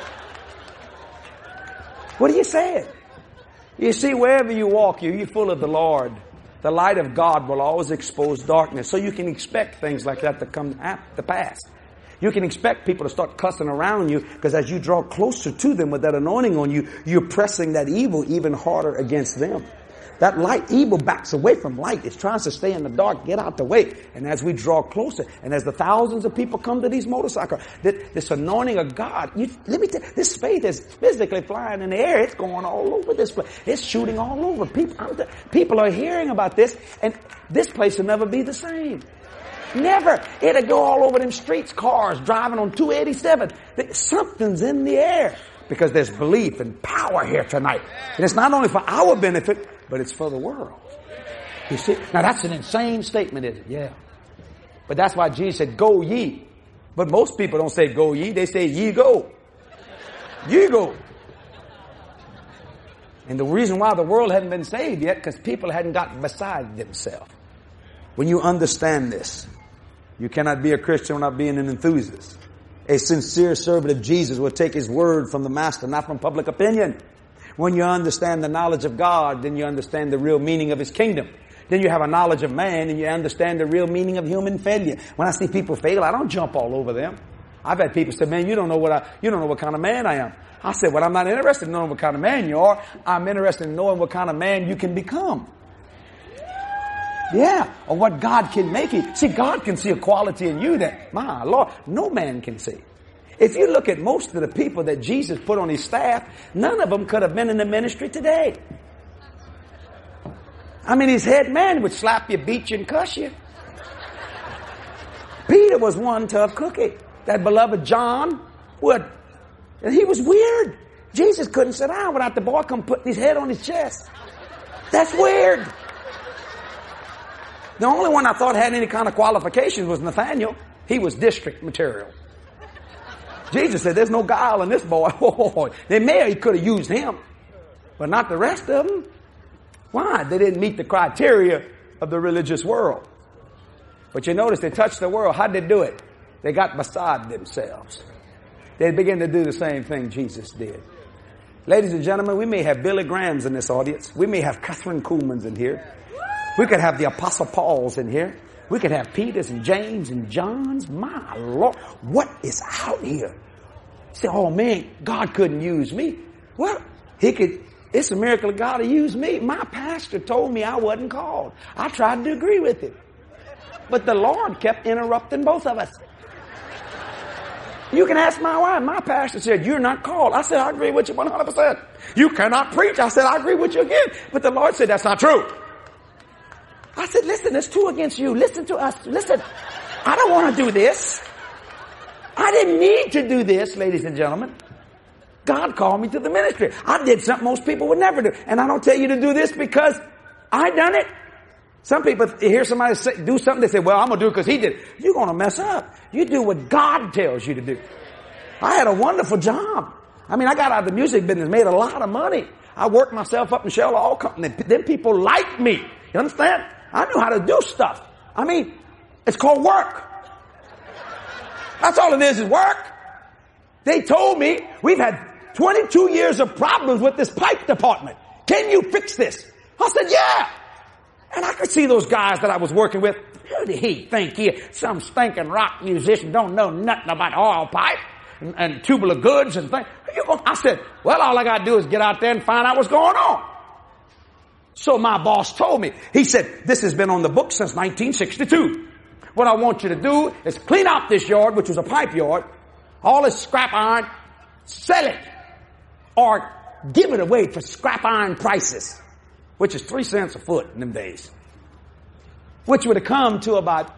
What are you saying? You see, wherever you walk, you're full of the Lord. The light of God will always expose darkness. So you can expect things like that to come to pass. You can expect people to start cussing around you because as you draw closer to them with that anointing on you, you're pressing that evil even harder against them. That light, evil backs away from light. It's trying to stay in the dark, get out the way. And as we draw closer, and as the thousands of people come to these motorcycles, this anointing of God, let me tell you, this faith is physically flying in the air. It's going all over this place. It's shooting all over. People are hearing about this, and this place will never be the same. Never. It'll go all over them streets, cars driving on 287. Something's in the air because there's belief and power here tonight. And it's not only for our benefit, but it's for the world. You see? Now that's an insane statement, isn't it? Yeah. But that's why Jesus said, go ye. But most people don't say go ye. They say ye go. Ye go. And the reason why the world hadn't been saved yet, because people hadn't gotten beside themselves. When you understand this, you cannot be a Christian without being an enthusiast. A sincere servant of Jesus will take his word from the master, not from public opinion. When you understand the knowledge of God, then you understand the real meaning of his kingdom. Then you have a knowledge of man and you understand the real meaning of human failure. When I see people fail, I don't jump all over them. I've had people say, man, you don't know what kind of man I am. I said, well, I'm not interested in knowing what kind of man you are. I'm interested in knowing what kind of man you can become. Yeah, or what God can make you. See, God can see a quality in you that, my Lord, no man can see. If you look at most of the people that Jesus put on his staff, none of them could have been in the ministry today. I mean, his head man would slap you, beat you, and cuss you. Peter was one tough cookie. That beloved John would. And he was weird. Jesus couldn't sit down without the boy come putting his head on his chest. That's weird. The only one I thought had any kind of qualifications was Nathaniel. He was district material. Jesus said, there's no guile in this boy. He could have used him, but not the rest of them. Why? They didn't meet the criteria of the religious world. But you notice they touched the world. How'd they do it? They got beside themselves. They began to do the same thing Jesus did. Ladies and gentlemen, we may have Billy Grahams in this audience. We may have Catherine Kuhlmans in here. We could have the Apostle Pauls in here. We could have Peters and James and Johns. My Lord, what is out here? Say, oh man, God couldn't use me. Well, he could. It's a miracle of God to use me. My pastor told me I wasn't called. I tried to agree with him. But the Lord kept interrupting both of us. You can ask my wife. My pastor said, you're not called. I said, I agree with you 100%. You cannot preach. I said, I agree with you again. But the Lord said, that's not true. I said, listen, there's two against you. Listen to us. Listen, I don't want to do this. I didn't need to do this, ladies and gentlemen. God called me to the ministry. I did something most people would never do. And I don't tell you to do this because I done it. Some people hear somebody do something, they say, well, I'm going to do it because he did it. You're going to mess up. You do what God tells you to do. I had a wonderful job. I mean, I got out of the music business, made a lot of money. I worked myself up in Shell Oil Company. Then people liked me. You understand? I knew how to do stuff. I mean, it's called work. That's all it is work. They told me we've had 22 years of problems with this pipe department. Can you fix this? I said, yeah. And I could see those guys that I was working with. Who did he think he is? Some stinking rock musician don't know nothing about oil pipe and tubular goods and things. I said, well, all I got to do is get out there and find out what's going on. So my boss told me, he said, this has been on the books since 1962. What I want you to do is clean out this yard, which was a pipe yard, all this scrap iron, sell it, or give it away for scrap iron prices, which is 3 cents a foot in them days, which would have come to about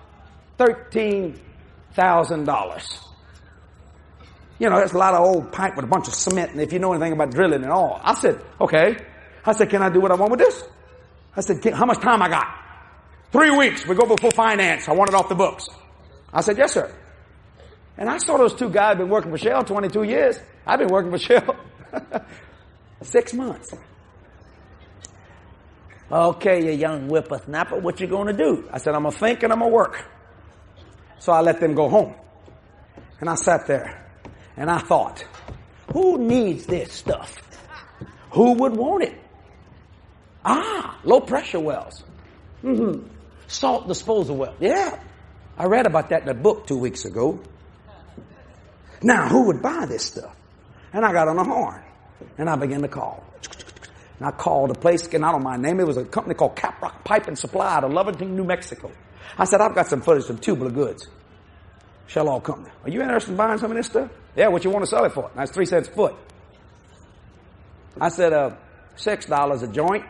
$13,000. You know, that's a lot of old pipe with a bunch of cement, and if you know anything about drilling and all. I said, okay. I said, can I do what I want with this? I said, how much time I got? 3 weeks. We go before finance. I want it off the books. I said, yes, sir. And I saw those two guys been working for Shell 22 years. I've been working for Shell 6 months. Okay, you young whippersnapper, what you going to do? I said, I'm going to think and I'm going to work. So I let them go home. And I sat there and I thought, who needs this stuff? Who would want it? Low pressure wells. Salt disposal well. Yeah. I read about that in a book 2 weeks ago. Now, who would buy this stuff? And I got on the horn and I began to call. And I called a place, and I don't mind name. It was a company called Caprock Pipe and Supply out of Lovington, New Mexico. I said, I've got some footage of tubular goods. Shell Oil Company. Are you interested in buying some of this stuff? Yeah, what you want to sell it for? That's 3 cents a foot. I said, $6 a joint.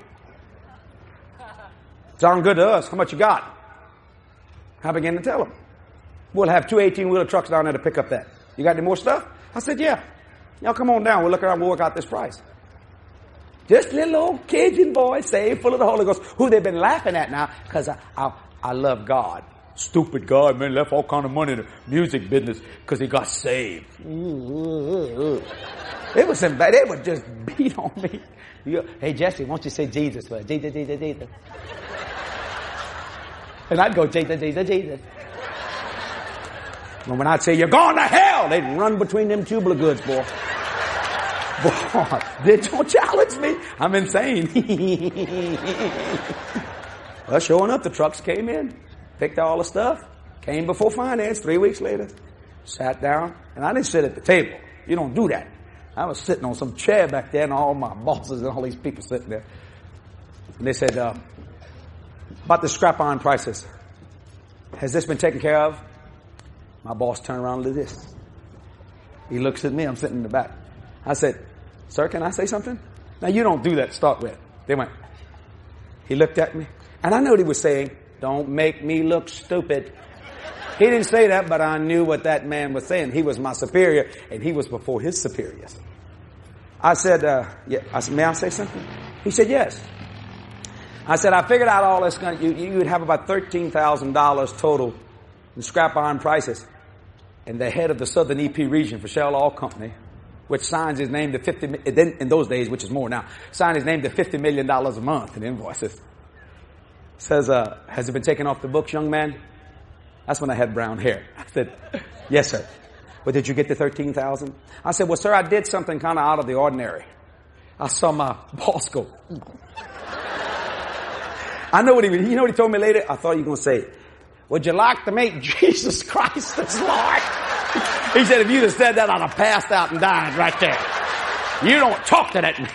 Sound good to us. How much you got? I began to tell them. We'll have 2 18-wheeler trucks down there to pick up that. You got any more stuff? I said, yeah. Y'all come on down. We'll look around. We'll work out this price. Just little old Cajun boy saved full of the Holy Ghost, who they've been laughing at now because I love God. Stupid God, man, left all kind of money in the music business because he got saved. It was some bad. They would just beat on me. Hey, Jesse, won't you say Jesus for Jesus, Jesus, Jesus? And I'd go, Jesus, Jesus, Jesus. And when I'd say, you're going to hell, they'd run between them tubular goods, boy. Boy, they don't challenge me. I'm insane. Well, sure enough, the trucks came in, picked all the stuff, came before finance 3 weeks later, sat down, and I didn't sit at the table. You don't do that. I was sitting on some chair back there, and all my bosses and all these people sitting there. And they said, about the scrap iron prices, has this been taken care of? My boss turned around and did this. He looks at me. I'm sitting in the back. I said, sir, can I say something? Now, you don't do that to start with. They went. He looked at me. And I know what he was saying. Don't make me look stupid. He didn't say that, but I knew what that man was saying. He was my superior, and he was before his superiors. I said, yeah. I said, may I say something? He said, yes. I said, I figured out all this. You would have about $13,000 total in scrap iron prices. And the head of the Southern EP region for Shell Oil Company, which signs his name to in those days, which is more now, signed his name to $50 million a month in invoices. Says, has it been taken off the books, young man? That's when I had brown hair. I said, yes, sir. But did you get the $13,000? I said, well, sir, I did something kind of out of the ordinary. I saw my boss go. I know what you know what he told me later? I thought you were going to say, would you like to make Jesus Christ as Lord? He said, if you'd have said that, I'd have passed out and died right there. You don't talk to that man.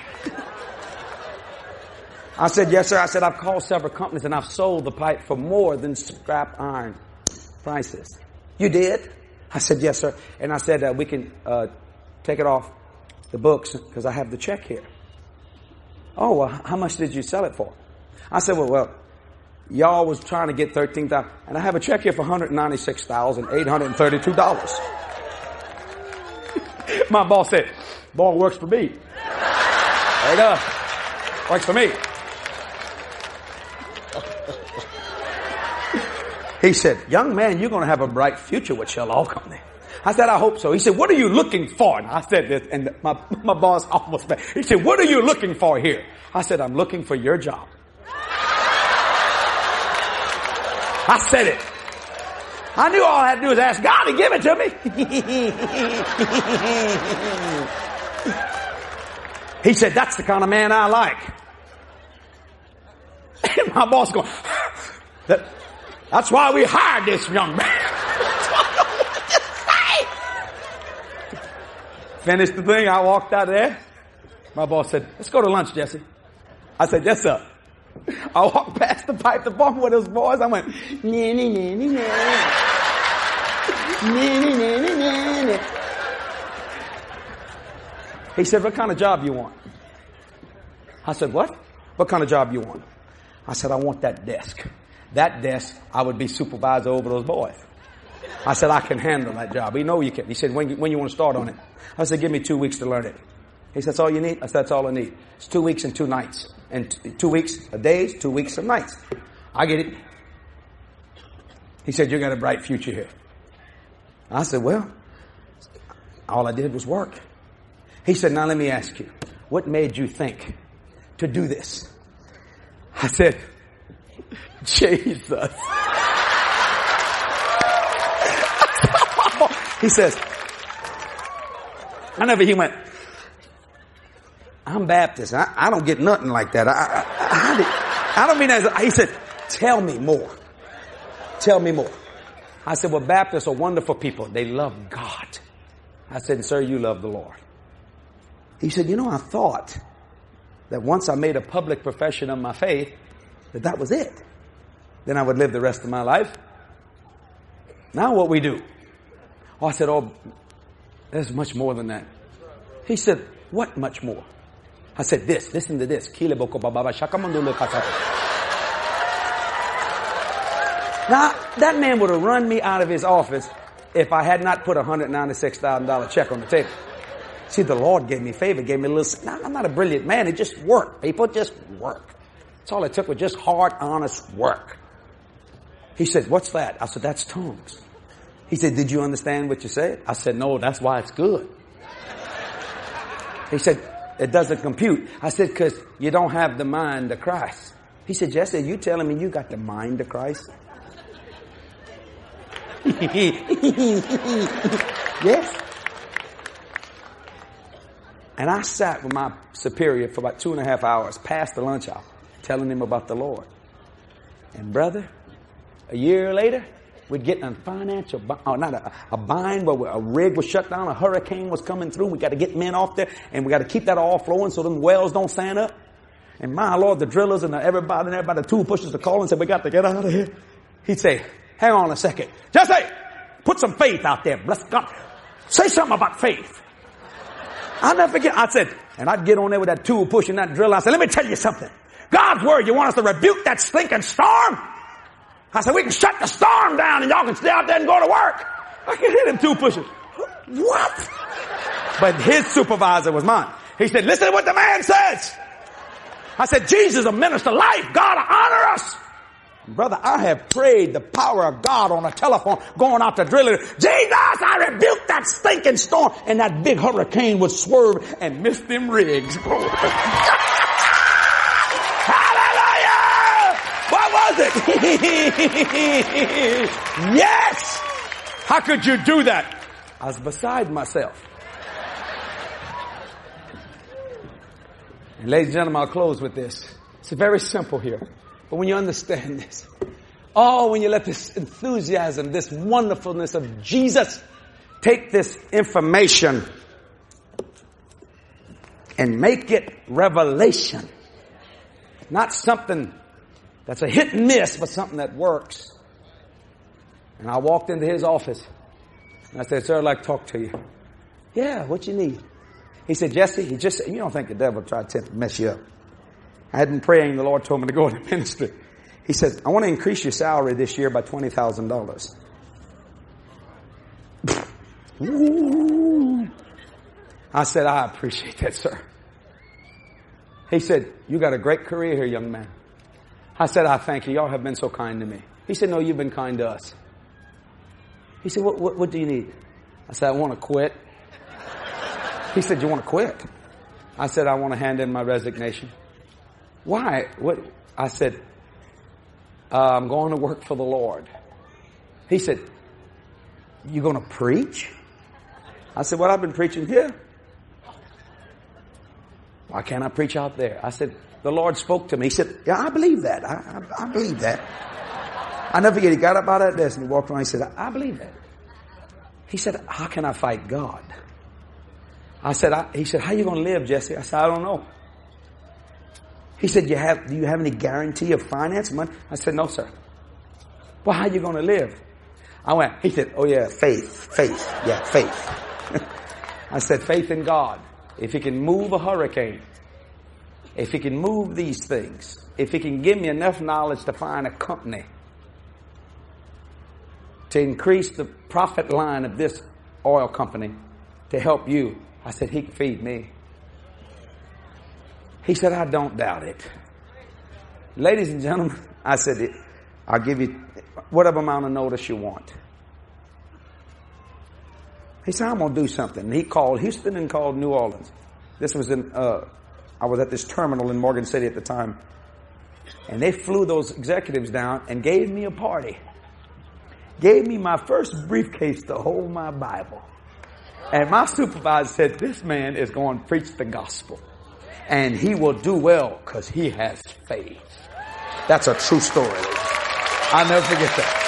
I said, yes, sir. I said, I've called several companies and I've sold the pipe for more than scrap iron prices. You did? I said, yes, sir. And I said, we can take it off the books because I have the check here. Oh, well, how much did you sell it for? I said, well, y'all was trying to get $13,000, and I have a check here for $196,832. My boss said, boy, it works for me. There you go. Works for me. He said, young man, you're going to have a bright future with Shell Oil Company. I said, I hope so. He said, what are you looking for? And I said this, and my boss almost, he said, what are you looking for here? I said, I'm looking for your job. I said it. I knew all I had to do was ask God to give it to me. He said, that's the kind of man I like. And my boss going, that's why we hired this young man. Finished the thing. I walked out of there. My boss said, let's go to lunch, Jesse. I said, yes, sir. I walked past the pipe department with those boys. I went, nanny, nanny, nanny. Nanny, nanny, nanny. He said, what kind of job you want? I said, what? What kind of job you want? I said, I want that desk. That desk, I would be supervisor over those boys. I said, I can handle that job. He know you can. He said, when you want to start on it? I said, give me 2 weeks to learn it. He said, that's all you need? I said, that's all I need. It's 2 weeks and 2 nights. And 2 weeks of days, 2 weeks of nights. I get it. He said, you got a bright future here. I said, well, all I did was work. He said, now let me ask you, what made you think to do this? I said, Jesus. He says, he went, I'm Baptist. I don't get nothing like that. I don't mean that. He said, tell me more. Tell me more. I said, well, Baptists are wonderful people. They love God. I said, sir, you love the Lord. He said, I thought that once I made a public profession of my faith, that was it. Then I would live the rest of my life. Now what we do? I said, there's much more than that. He said, what much more? I said, listen to this. Now, that man would have run me out of his office if I had not put a $196,000 check on the table. See, the Lord gave me favor, gave me a little... Now, I'm not a brilliant man. It just worked. People just work. That's all it took was just hard, honest work. He said, what's that? I said, that's tongues. He said, did you understand what you said? I said, no, that's why it's good. He said, it doesn't compute. I said, because you don't have the mind of Christ. He said, Jesse, you telling me you got the mind of Christ? Yes. And I sat with my superior for about 2.5 hours past the lunch hour telling him about the Lord. And brother, a year later, we'd get in a financial, a bind where a rig was shut down, a hurricane was coming through. We got to get men off there and we got to keep that all flowing so them wells don't stand up. And my Lord, the drillers and everybody, the tool pushers to call and said, we got to get out of here. He'd say, hang on a second. Jesse, put some faith out there. Bless God. Say something about faith. I'll never forget. I said, and I'd get on there with that tool pushing that drill. I said, let me tell you something. God's word, you want us to rebuke that stinking storm? I said, we can shut the storm down and y'all can stay out there and go to work. I can hear them tool pushing. What? But his supervisor was mine. He said, listen to what the man says. I said, Jesus will minister life. God will honor us. Brother, I have prayed the power of God on a telephone going out to drilling. Jesus, I rebuke that stinking storm. And that big hurricane would swerve and miss them rigs. Hallelujah! What was it? Yes! How could you do that? I was beside myself. And ladies and gentlemen, I'll close with this. It's very simple here. But when you understand this, when you let this enthusiasm, this wonderfulness of Jesus take this information and make it revelation. Not something that's a hit and miss, but something that works. And I walked into his office and I said, sir, I'd like to talk to you. Yeah, what you need? He said, Jesse, you don't think the devil tried to mess you up. I had been praying. The Lord told me to go into ministry. He said, I want to increase your salary this year by $20,000. I said, I appreciate that, sir. He said, you got a great career here, young man. I said, I thank you. Y'all have been so kind to me. He said, no, you've been kind to us. He said, what do you need? I said, I want to quit. He said, you want to quit? I said, I want to hand in my resignation. Why? What? I said, I'm going to work for the Lord. He said, you going to preach? I said, well, I've been preaching here. Why can't I preach out there? I said, the Lord spoke to me. He said, yeah, I believe that. I believe that. I never forget, he got up out of that desk and he walked around. He said, I believe that. He said, how can I fight God? He said, how you going to live, Jesse? I said, I don't know. He said, do you have any guarantee of finance money? I said, no, sir. Well, how you going to live? He said, oh yeah, faith. Yeah, faith. I said, faith in God. If he can move a hurricane, if he can move these things, if he can give me enough knowledge to find a company to increase the profit line of this oil company to help you, I said, he can feed me. He said, I don't doubt it. Ladies and gentlemen, I said, I'll give you whatever amount of notice you want. He said, I'm going to do something. And he called Houston and called New Orleans. This was I was at this terminal in Morgan City at the time. And they flew those executives down and gave me a party. Gave me my first briefcase to hold my Bible. And my supervisor said, this man is going to preach the gospel. And he will do well because he has faith. That's a true story. I'll never forget that.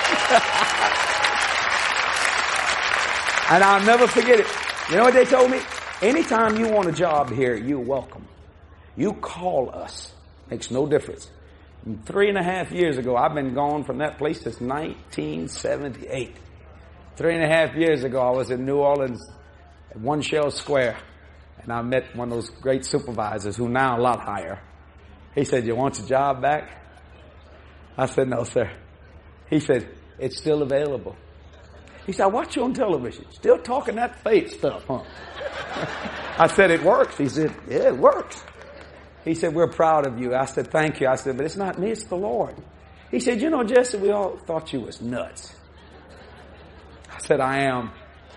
And I'll never forget it. You know what they told me? Anytime you want a job here, you're welcome. You call us. Makes no difference. 3.5 years ago, I've been gone from that place since 1978. 3.5 years ago, I was in New Orleans at One Shell Square. And I met one of those great supervisors who now a lot higher. He said, you want your job back? I said, no, sir. He said, it's still available. He said, I watch you on television. Still talking that faith stuff, huh? I said, it works. He said, yeah, it works. He said, we're proud of you. I said, thank you. I said, but it's not me, it's the Lord. He said, you know, Jesse, we all thought you was nuts. I said, I am.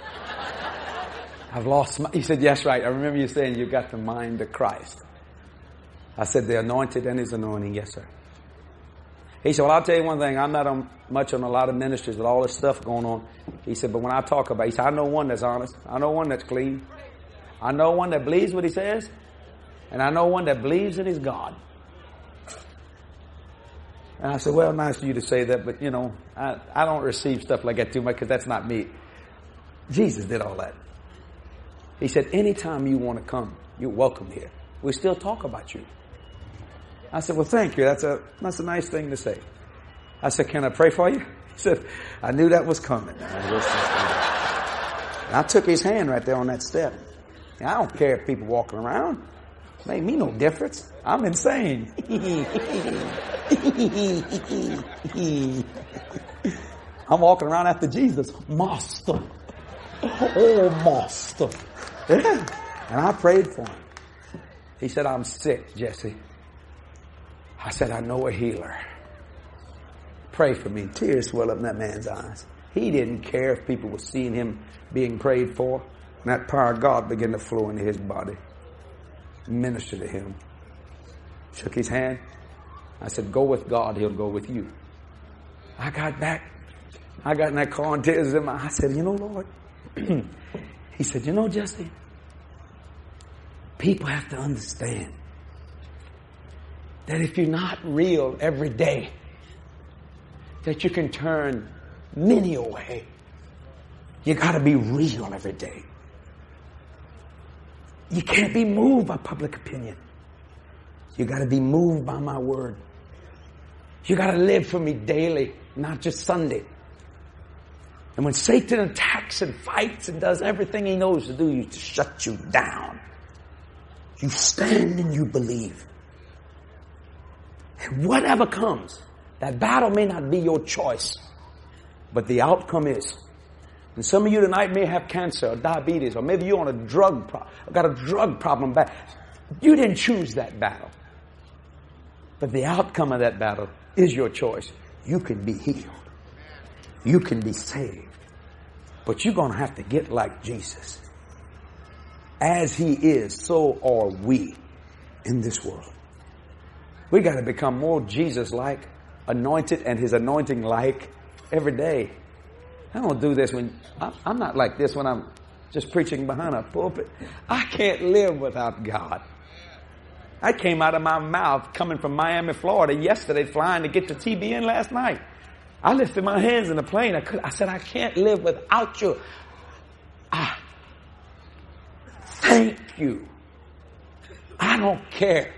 I've lost my... He said, yes, right. I remember you saying you've got the mind of Christ. I said, the anointed and his anointing. Yes, sir. He said, well, I'll tell you one thing. I'm not much on a lot of ministries with all this stuff going on. He said, but when I talk about it, he said, I know one that's honest. I know one that's clean. I know one that believes what he says. And I know one that believes in his God. And I said, well, nice of you to say that, but, you know, I don't receive stuff like that too much because that's not me. Jesus did all that. He said, anytime you want to come, you're welcome here. We still talk about you. I said, well, thank you. That's a nice thing to say. I said, can I pray for you? He said, I knew that was coming. And I took his hand right there on that step. Now, I don't care if people walking around. It ain't me no difference. I'm insane. I'm walking around after Jesus. Master. Oh, Master. Yeah. And I prayed for him. He said, I'm sick, Jesse. I said, I know a healer. Pray for me. Tears swelled up in that man's eyes. He didn't care if people were seeing him being prayed for. And that power of God began to flow into his body. Minister to him. Shook his hand. I said, go with God. He'll go with you. I got back. I got in that car and tears in my eyes. I said, you know, Lord. He said, you know, Jesse, people have to understand that if you're not real every day, that you can turn many away. You got to be real every day. You can't be moved by public opinion. You got to be moved by my word. You got to live for me daily, not just Sunday. And when Satan attacks and fights and does everything he knows to do to shut you down, you stand and you believe. And whatever comes, that battle may not be your choice, but the outcome is. And some of you tonight may have cancer or diabetes, or maybe you're on a drug problem, got a drug problem back. You didn't choose that battle. But the outcome of that battle is your choice. You can be healed. You can be saved. But you're going to have to get like Jesus. As he is, so are we in this world. We got to become more Jesus-like, anointed and his anointing like every day. I don't do this when, I'm not like this when I'm just preaching behind a pulpit. I can't live without God. I came out of my mouth coming from Miami, Florida yesterday, flying to get to TBN last night. I lifted my hands in the plane. I said, I can't live without you. Thank you. I don't care.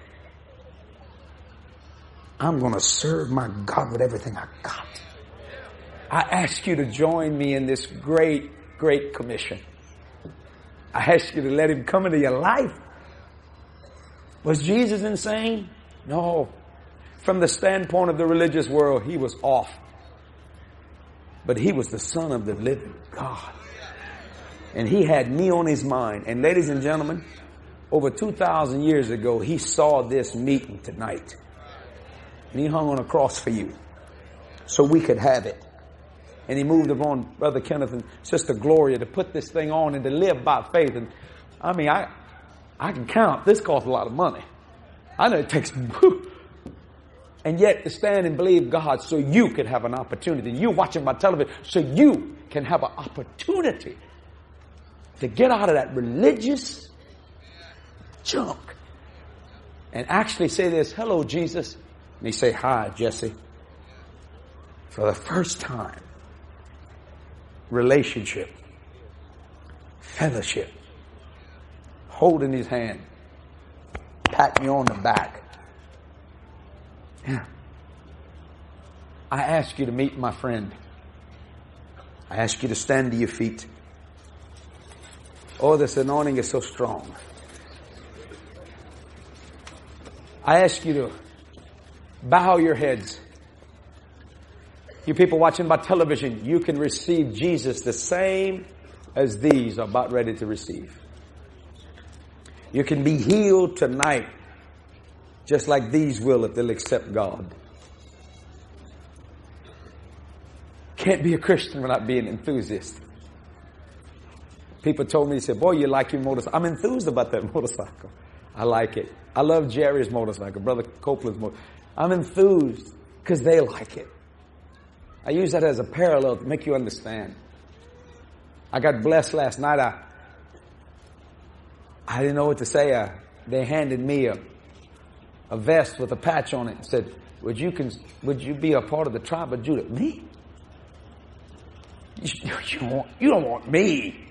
I'm going to serve my God with everything I got. I ask you to join me in this great, great commission. I ask you to let him come into your life. Was Jesus insane? No. From the standpoint of the religious world, he was off. But he was the Son of the living God. And he had me on his mind. And ladies and gentlemen, over 2,000 years ago, he saw this meeting tonight. And he hung on a cross for you so we could have it. And he moved upon Brother Kenneth and Sister Gloria to put this thing on and to live by faith. And I mean, I can count. This costs a lot of money. I know it takes, And yet to stand and believe God so you can have an opportunity. You watching my television so you can have an opportunity to get out of that religious junk and actually say this, hello, Jesus. And he say, hi, Jesse. For the first time, relationship, fellowship, holding his hand, patting you on the back. Yeah. I ask you to meet my friend. I ask you to stand to your feet. Oh, this anointing is so strong. I ask you to bow your heads. You people watching by television, you can receive Jesus the same as these are about ready to receive. You can be healed tonight just like these will if they'll accept God. Can't be a Christian without being an enthusiast. People told me, they said, boy, you like your motorcycle. I'm enthused about that motorcycle. I like it. I love Jerry's motorcycle, Brother Copeland's motorcycle. I'm enthused because they like it. I use that as a parallel to make you understand. I got blessed last night. I didn't know what to say. They handed me a vest with a patch on it and said, would you be a part of the tribe of Judah? Me? You don't want me.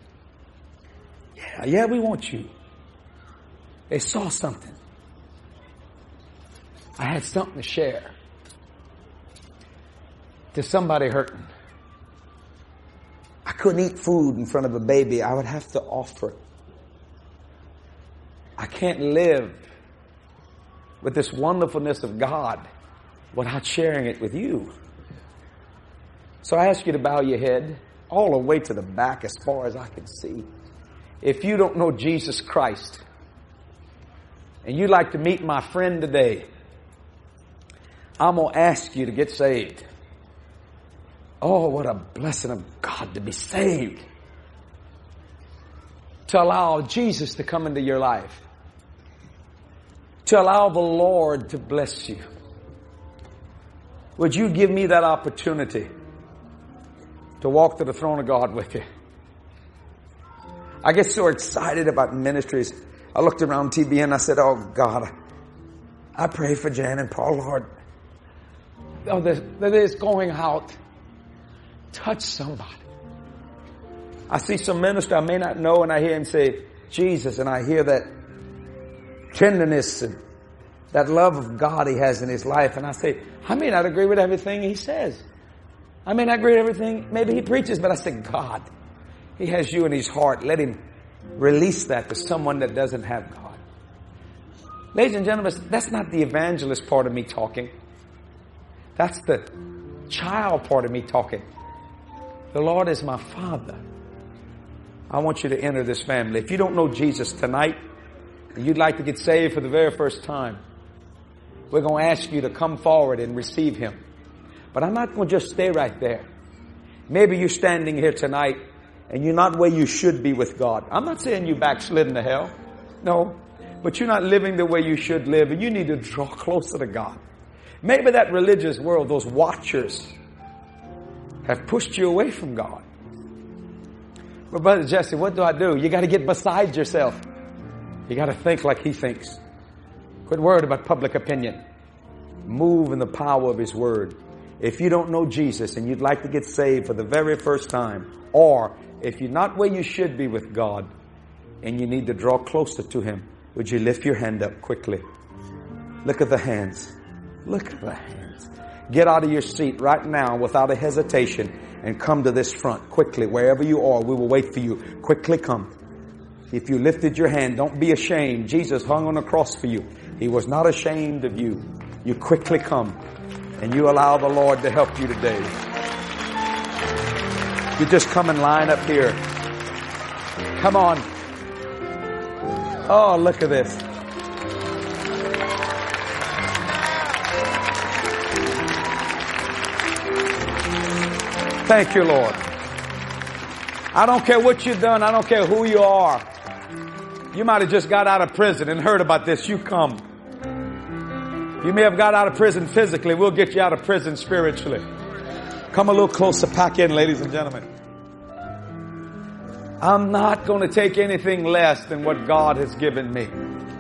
Yeah, we want you. They saw something. I had something to share to somebody hurting. I couldn't eat food in front of a baby. I would have to offer. I can't live with this wonderfulness of God without sharing it with you. So I ask you to bow your head all the way to the back as far as I can see. If you don't know Jesus Christ and you'd like to meet my friend today, I'm going to ask you to get saved. Oh, what a blessing of God to be saved. To allow Jesus to come into your life. To allow the Lord to bless you. Would you give me that opportunity to walk to the throne of God with you? I get so excited about ministries. I looked around TBN and I said, oh God, I pray for Jan and Paul, Lord. Oh, that is going out. Touch somebody. I see some minister I may not know and I hear him say, Jesus, and I hear that tenderness and that love of God he has in his life. And I say, I may not agree with everything he says. I may not agree with everything maybe he preaches, but I say, God, he has you in his heart. Let him release that to someone that doesn't have God. Ladies and gentlemen, that's not the evangelist part of me talking. That's the child part of me talking. The Lord is my Father. I want you to enter this family. If you don't know Jesus tonight, and you'd like to get saved for the very first time, we're going to ask you to come forward and receive Him. But I'm not going to just stay right there. Maybe you're standing here tonight and you're not where you should be with God. I'm not saying you backslidden to hell. No. But you're not living the way you should live and you need to draw closer to God. Maybe that religious world, those watchers, have pushed you away from God. Well, Brother Jesse, what do I do? You got to get beside yourself. You got to think like He thinks. Quit worried about public opinion. Move in the power of His Word. If you don't know Jesus and you'd like to get saved for the very first time, or if you're not where you should be with God and you need to draw closer to Him, would you lift your hand up quickly? Look at the hands. Look at the hands. Get out of your seat right now without a hesitation and come to this front quickly. Wherever you are, we will wait for you. Quickly come. If you lifted your hand, don't be ashamed. Jesus hung on the cross for you. He was not ashamed of you. You quickly come and you allow the Lord to help you today. You just come and line up here. Come on. Oh, look at this. Thank you, Lord. I don't care what you've done. I don't care who you are. You might have just got out of prison and heard about this. You come. You may have got out of prison physically. We'll get you out of prison spiritually. Come a little closer. Pack in, ladies and gentlemen. I'm not going to take anything less than what God has given me.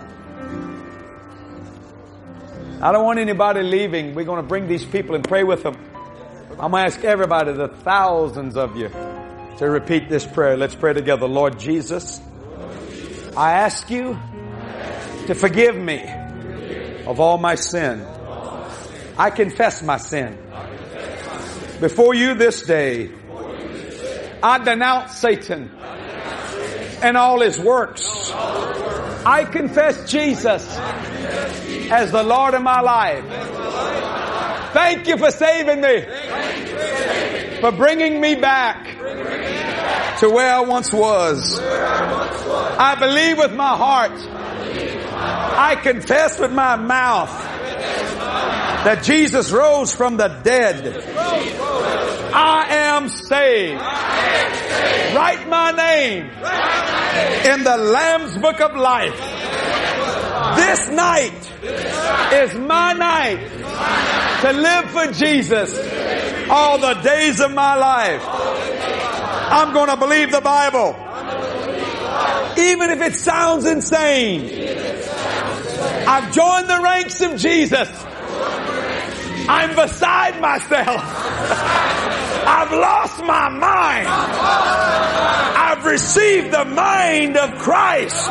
I don't want anybody leaving. We're going to bring these people and pray with them. I'm going to ask everybody, the thousands of you, to repeat this prayer. Let's pray together. Lord Jesus, I ask you to forgive me of all my sin. I confess my sin before you this day. I denounce Satan and all his works. I confess Jesus as the Lord of my life. Thank you for saving me, for bringing me back to where I once was. I believe with my heart, I confess with my mouth that Jesus rose from the dead. I am saved. Write my name in the Lamb's Book of Life. This night is my night to live for Jesus all the days of my life. I'm going to believe the Bible, even if it sounds insane. I've joined the ranks of Jesus. I'm beside myself. I've lost my mind. I've received the mind of Christ.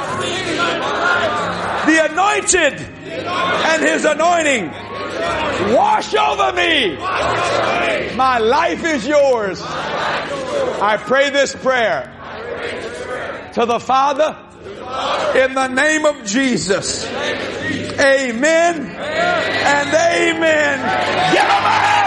The anointed and His anointing wash over me. My life is yours. I pray this prayer to the Father in the name of Jesus. Amen and amen. Give him a hand.